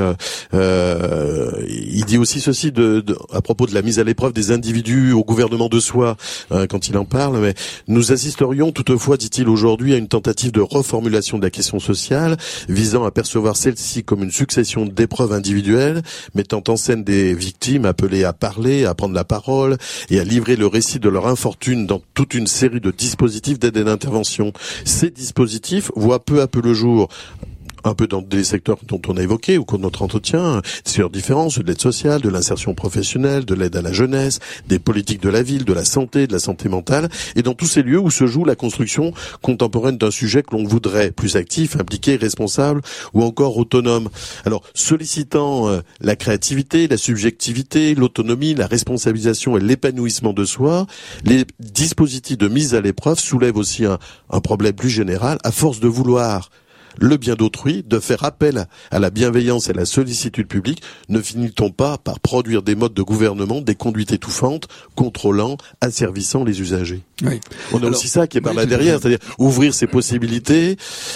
Speaker 1: Il dit aussi ceci à propos de la mise à l'épreuve des individus au gouvernement de soi quand il en parle. Mais nous assisterions toutefois, dit-il aujourd'hui, à une tentative de reformulation de la question sociale visant à percevoir celle-ci comme une succession d'épreuves individuelles mettant en scène des victimes appelées à parler, à prendre la parole et à livrer le récit de leur infortune dans toute une série de dispositifs d'aide et d'intervention. Ces dispositifs voient peu à peu le jour un peu dans des secteurs dont on a évoqué au cours de notre entretien, des secteurs différents, ceux de l'aide sociale, de l'insertion professionnelle, de l'aide à la jeunesse, des politiques de la ville, de la santé mentale, et dans tous ces lieux où se joue la construction contemporaine d'un sujet que l'on voudrait plus actif, impliqué, responsable ou encore autonome. Alors, sollicitant la créativité, la subjectivité, l'autonomie, la responsabilisation et l'épanouissement de soi, les dispositifs de mise à l'épreuve soulèvent aussi un problème plus général, à force de vouloir le bien d'autrui, de faire appel à la bienveillance et à la sollicitude publique, ne finit-on pas par produire des modes de gouvernement, des conduites étouffantes, contrôlant, asservissant les usagers?
Speaker 2: Oui.
Speaker 1: On a aussi ça qui est par là derrière, c'est-à-dire ouvrir ces possibilités.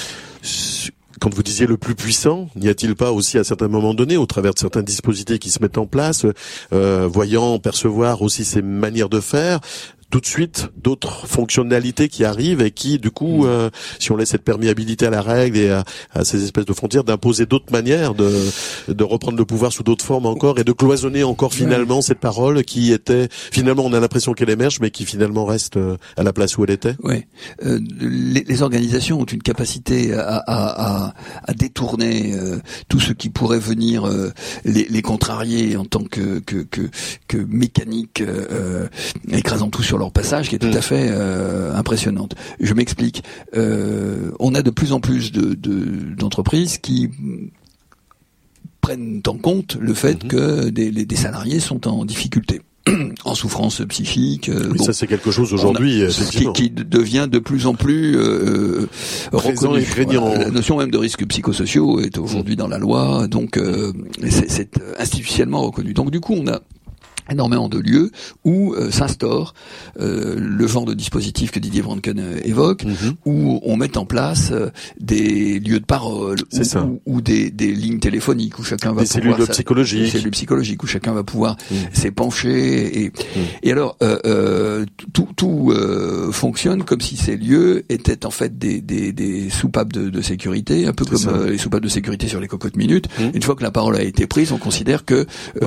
Speaker 1: Quand vous disiez le plus puissant, n'y a-t-il pas aussi à certains moments donnés, au travers de certains dispositifs qui se mettent en place, voyant, percevoir aussi ces manières de faire, tout de suite d'autres fonctionnalités qui arrivent et qui, du coup, si on laisse cette perméabilité à la règle et à ces espèces de frontières, d'imposer d'autres manières de reprendre le pouvoir sous d'autres formes encore et de cloisonner encore finalement cette parole qui était, finalement on a l'impression qu'elle émerge mais qui finalement reste à la place où elle était.
Speaker 2: Oui, les organisations ont une capacité à détourner tout ce qui pourrait venir les contrarier en tant que mécanique écrasant tout sur leur passage, qui est tout à fait impressionnante. Je m'explique. On a de plus en plus d'entreprises qui prennent en compte le fait que des salariés sont en difficulté, en souffrance psychique.
Speaker 1: Ça c'est quelque chose aujourd'hui
Speaker 2: qui devient de plus en plus reconnu. La notion même de risques psychosociaux est aujourd'hui dans la loi, donc c'est institutionnellement reconnu. Donc du coup on a énormément de lieux où s'instaure le genre de dispositif que Didier Vrancken évoque, où on met en place des lieux de parole ou des lignes téléphoniques où chacun va
Speaker 1: des cellules
Speaker 2: psychologiques où chacun va pouvoir s'épancher et alors tout fonctionne comme si ces lieux étaient en fait des soupapes de sécurité, un peu comme les soupapes de sécurité sur les cocottes minutes. Une fois que la parole a été prise, on considère que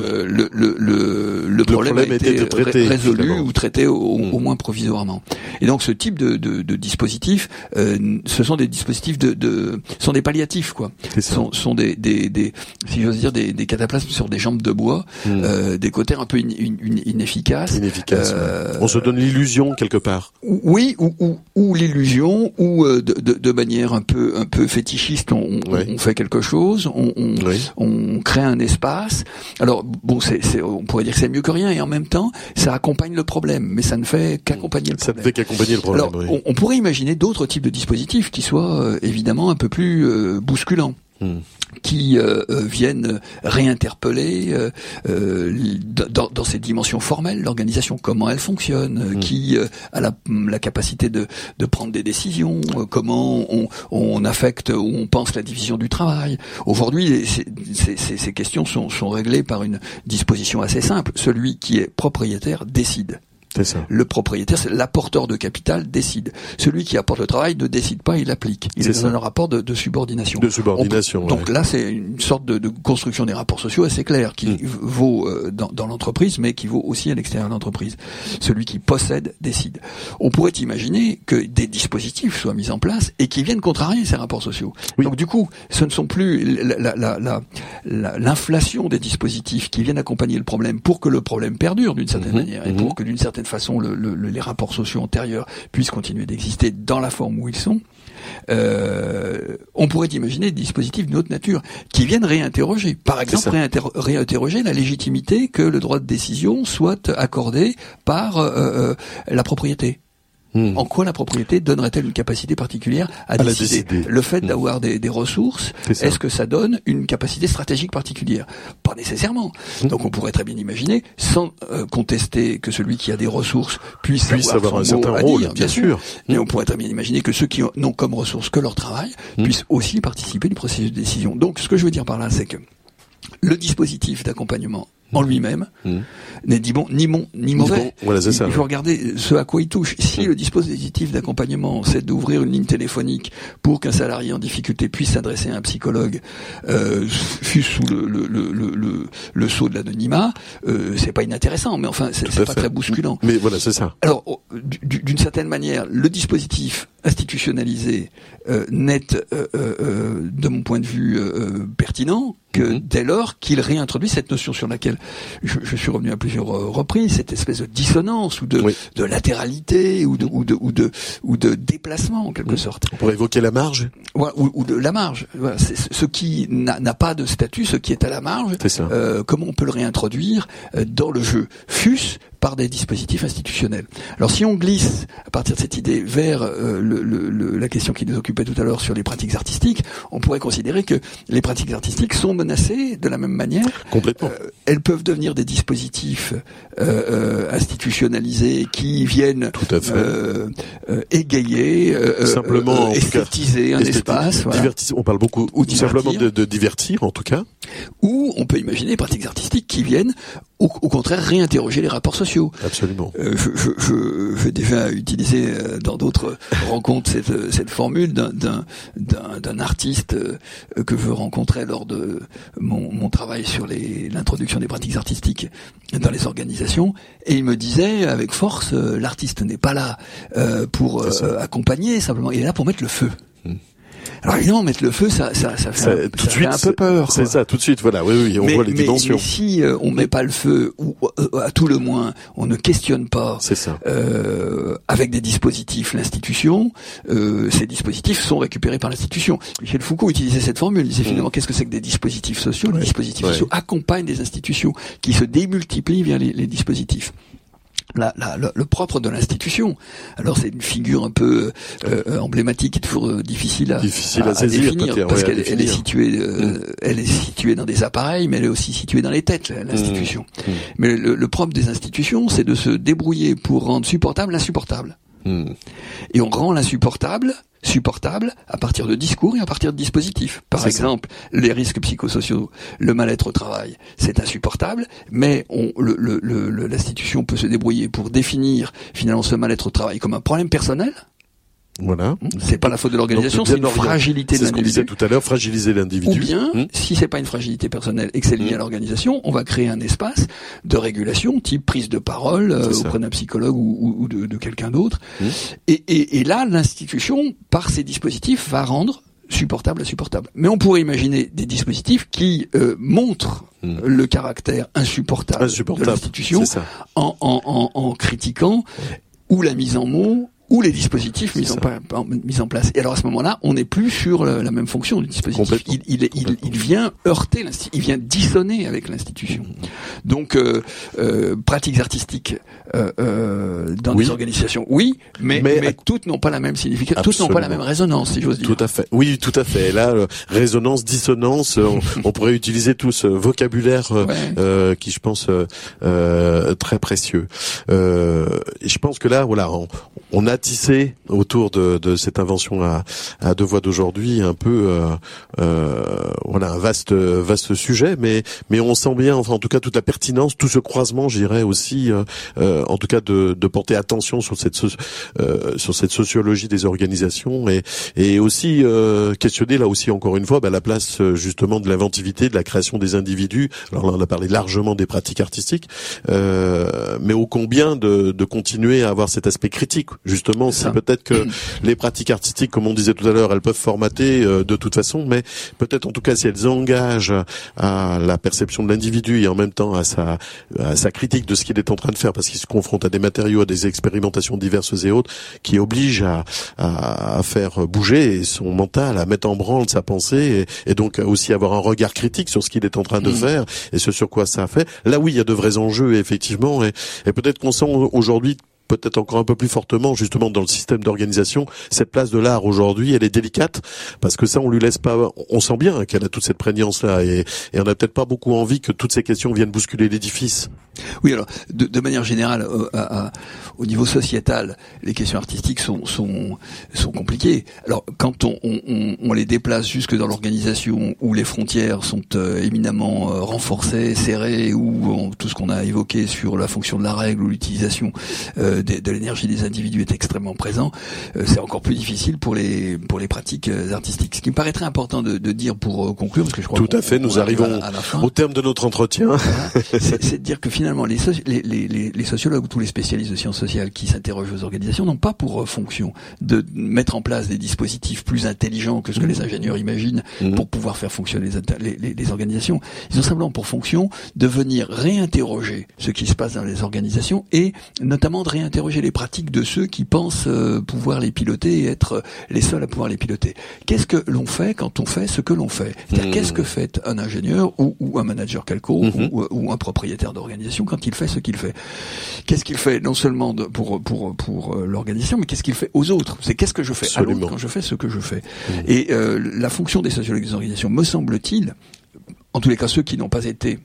Speaker 2: le problème a été résolu finalement, ou traité au moins provisoirement. Et donc ce type de dispositifs, ce sont des dispositifs sont des palliatifs quoi. Sont des si j'ose dire des cataplasmes sur des jambes de bois, des cautères un peu inefficaces.
Speaker 1: On se donne l'illusion quelque part.
Speaker 2: Oui, ou l'illusion, ou de manière un peu fétichiste, on fait quelque chose, on crée un espace. Alors bon, on pourrait dire que c'est mieux que rien, et en même temps, ça accompagne le problème, mais ça ne fait qu'accompagner le problème.
Speaker 1: Ça ne fait qu'accompagner le problème.
Speaker 2: Alors, on pourrait imaginer d'autres types de dispositifs qui soient évidemment un peu plus bousculants. Qui viennent réinterpeller dans ces dimensions formelles l'organisation, comment elle fonctionne, qui a la capacité de prendre des décisions, comment on affecte ou on pense la division du travail. Aujourd'hui, ces questions sont réglées par une disposition assez simple. Celui qui est propriétaire décide.
Speaker 1: C'est ça.
Speaker 2: Le propriétaire, c'est l'apporteur de capital, décide. Celui qui apporte le travail ne décide pas, il applique. Il est dans un rapport de subordination. Donc là, c'est une sorte de construction des rapports sociaux assez claire, qui vaut dans l'entreprise, mais qui vaut aussi à l'extérieur de l'entreprise. Celui qui possède décide. On pourrait imaginer que des dispositifs soient mis en place et qui viennent contrarier ces rapports sociaux. Oui. Donc du coup, ce ne sont plus l'inflation des dispositifs qui viennent accompagner le problème pour que le problème perdure d'une certaine manière et pour que d'une certaine façon les rapports sociaux antérieurs puissent continuer d'exister dans la forme où ils sont. On pourrait imaginer des dispositifs d'une autre nature qui viennent réinterroger. Par exemple, réinterroger la légitimité que le droit de décision soit accordé par la propriété. En quoi la propriété donnerait-elle une capacité particulière à décider? Le fait d'avoir des ressources, est-ce que ça donne une capacité stratégique particulière? Pas nécessairement. Donc on pourrait très bien imaginer, sans contester que celui qui a des ressources puisse avoir
Speaker 1: un certain rôle, bien sûr.
Speaker 2: Mais on pourrait très bien imaginer que ceux qui n'ont comme ressources que leur travail puissent aussi participer du processus de décision. Donc ce que je veux dire par là, c'est que le dispositif d'accompagnement en lui-même n'est ni bon ni mauvais.
Speaker 1: Voilà, c'est ça.
Speaker 2: Il faut regarder ce à quoi il touche. Si le dispositif d'accompagnement, c'est d'ouvrir une ligne téléphonique pour qu'un salarié en difficulté puisse s'adresser à un psychologue, fût sous le sceau de l'anonymat, c'est pas inintéressant, mais enfin c'est pas très bousculant.
Speaker 1: Mais voilà, c'est ça.
Speaker 2: Alors d'une certaine manière, le dispositif institutionnalisé n'est de mon point de vue pertinent que dès lors qu'il réintroduit cette notion sur laquelle je suis revenu à plusieurs reprises, cette espèce de dissonance ou de latéralité ou de déplacement en quelque sorte.
Speaker 1: On pourrait évoquer la marge.
Speaker 2: Ouais, ou de la marge. Voilà, c'est ce qui n'a pas de statut, ce qui est à la marge. Comment on peut le réintroduire dans le jeu, fût-ce par des dispositifs institutionnels. Alors si on glisse à partir de cette idée vers la question qui nous occupait tout à l'heure sur les pratiques artistiques, on pourrait considérer que les pratiques artistiques sont menacées de la même manière.
Speaker 1: Complètement.
Speaker 2: Elles peuvent devenir des dispositifs institutionnalisés qui viennent égayer,
Speaker 1: simplement
Speaker 2: esthétiser un espace.
Speaker 1: Voilà. On parle beaucoup ou simplement de divertir en tout cas.
Speaker 2: Ou on peut imaginer des pratiques artistiques qui viennent au contraire réinterroger les rapports sociaux.
Speaker 1: Absolument.
Speaker 2: J'ai déjà utilisé dans d'autres rencontres cette formule d'un artiste que je rencontrais lors de mon travail sur l'introduction des pratiques artistiques dans les organisations, et il me disait avec force, l'artiste n'est pas là pour accompagner, simplement il est là pour mettre le feu. Alors évidemment, mettre le feu, ça fait un peu peur.
Speaker 1: C'est ça, tout de suite, voilà, oui, on voit les dimensions.
Speaker 2: Mais si on met pas le feu, ou à tout le moins, on ne questionne pas, avec des dispositifs l'institution, ces dispositifs sont récupérés par l'institution. Michel Foucault utilisait cette formule, il disait finalement, qu'est-ce que c'est que des dispositifs sociaux? Les dispositifs sociaux accompagnent des institutions qui se démultiplient vers les dispositifs. Le propre de l'institution. Alors c'est une figure un peu emblématique et toujours difficile à saisir, définir, parce qu'elle est située, elle est située dans des appareils, mais elle est aussi située dans les têtes, l'institution. Mais le propre des institutions, c'est de se débrouiller pour rendre supportable l'insupportable. Et on rend l'insupportable supportable à partir de discours et à partir de dispositifs. Par exemple, les risques psychosociaux, le mal-être au travail, c'est insupportable, mais l'institution peut se débrouiller pour définir finalement ce mal-être au travail comme un problème personnel.
Speaker 1: Voilà.
Speaker 2: C'est pas la faute de l'organisation, c'est une fragilité de l'individu.
Speaker 1: C'est ce qu'on disait tout à l'heure, fragiliser l'individu.
Speaker 2: Ou bien, si c'est pas une fragilité personnelle et que c'est lié à l'organisation, on va créer un espace de régulation, type prise de parole auprès d'un psychologue ou de quelqu'un d'autre. Et là, l'institution, par ses dispositifs, va rendre supportable insupportable. Mais on pourrait imaginer des dispositifs qui montrent le caractère insupportable de l'institution en critiquant ou la mise en mots ou les dispositifs mis en place. Et alors à ce moment-là, on n'est plus sur la même fonction du dispositif. Il vient heurter il vient dissonner avec l'institution. Donc pratiques artistiques dans des organisations, oui, mais toutes n'ont pas la même signification, toutes n'ont pas la même résonance, si j'ose dire.
Speaker 1: Tout à fait. Oui, tout à fait. Et là, résonance, dissonance, on pourrait utiliser tout ce vocabulaire qui, je pense, très précieux. Et je pense que là, voilà, on a tissé autour de cette invention à deux voix d'aujourd'hui un peu voilà, un vaste sujet, mais on sent bien, enfin en tout cas toute la pertinence, tout ce croisement, je dirais aussi en tout cas de porter attention sur cette sociologie des organisations et aussi questionner là aussi encore une fois la place justement de l'inventivité, de la création des individus. Alors là on a parlé largement des pratiques artistiques, mais ô combien de continuer à avoir cet aspect critique. Justement, c'est peut-être que les pratiques artistiques, comme on disait tout à l'heure, elles peuvent formater de toute façon, mais peut-être en tout cas si elles engagent à la perception de l'individu et en même temps à sa critique de ce qu'il est en train de faire, parce qu'il se confronte à des matériaux, à des expérimentations diverses et autres, qui obligent à faire bouger son mental, à mettre en branle sa pensée et donc aussi avoir un regard critique sur ce qu'il est en train de faire et ce sur quoi ça a fait. Là oui, il y a de vrais enjeux effectivement et peut-être qu'on sent aujourd'hui peut-être encore un peu plus fortement justement dans le système d'organisation. Cette place de l'art aujourd'hui, elle est délicate parce que ça, on lui laisse pas. On sent bien qu'elle a toute cette prégnance-là et on n'a peut-être pas beaucoup envie que toutes ces questions viennent bousculer l'édifice.
Speaker 2: Oui, alors de manière générale, au niveau sociétal, les questions artistiques sont compliquées. Alors quand on les déplace jusque dans l'organisation où les frontières sont éminemment renforcées, serrées, où tout ce qu'on a évoqué sur la fonction de la règle ou l'utilisation de l'énergie des individus est extrêmement présent, c'est encore plus difficile pour les pratiques artistiques. Ce qui me paraîtrait important de dire pour conclure, parce que je crois
Speaker 1: tout à fait, nous arrivons au terme de notre entretien.
Speaker 2: Voilà, c'est de dire que finalement les sociologues ou tous les spécialistes de sciences sociales qui s'interrogent aux organisations n'ont pas pour fonction de mettre en place des dispositifs plus intelligents que ce que les ingénieurs imaginent pour pouvoir faire fonctionner les organisations. Ils ont simplement pour fonction de venir réinterroger ce qui se passe dans les organisations et notamment de réinterroger les pratiques de ceux qui pensent pouvoir les piloter et être les seuls à pouvoir les piloter. Qu'est-ce que l'on fait quand on fait ce que l'on fait? C'est-à-dire qu'est-ce que fait un ingénieur ou un manager quelconque ou un propriétaire d'organisation quand il fait ce qu'il fait? Qu'est-ce qu'il fait non seulement pour l'organisation, mais qu'est-ce qu'il fait aux autres? C'est qu'est-ce que je fais à l'autre quand je fais ce que je fais? Et la fonction des sociologues des organisations, me semble-t-il, en tous les cas ceux qui n'ont pas été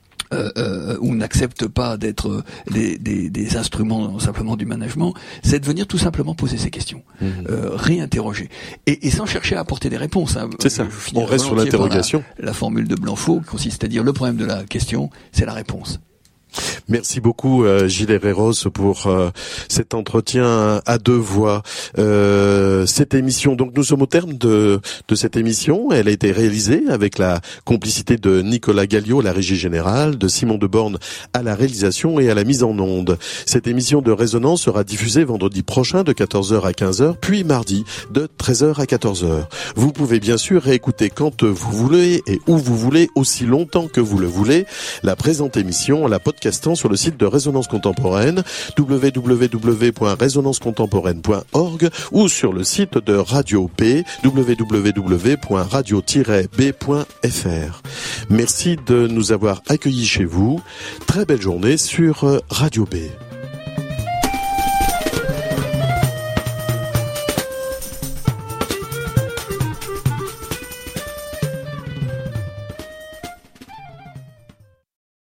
Speaker 2: ou n'acceptent pas d'être des instruments simplement du management, c'est de venir tout simplement poser ces questions, réinterroger, et sans chercher à apporter des réponses. Hein.
Speaker 1: C'est ça, on reste sur l'interrogation.
Speaker 2: La formule de Blanfo consiste à dire le problème de la question, c'est la réponse.
Speaker 1: Merci beaucoup Gilles Herreros pour cet entretien à deux voix. Cette émission, donc nous sommes au terme de cette émission. Elle a été réalisée avec la complicité de Nicolas Galliot à la régie générale, de Simon Deborne à la réalisation et à la mise en onde. Cette émission de Résonance sera diffusée vendredi prochain de 14h à 15h, puis mardi de 13h à 14h. Vous pouvez bien sûr réécouter quand vous voulez et où vous voulez, aussi longtemps que vous le voulez, la présente émission, la podcastant sur le site de Résonance Contemporaine, www.résonancecontemporaine.org ou sur le site de Radio B, www.radio-b.fr. Merci de nous avoir accueillis chez vous. Très belle journée sur Radio B.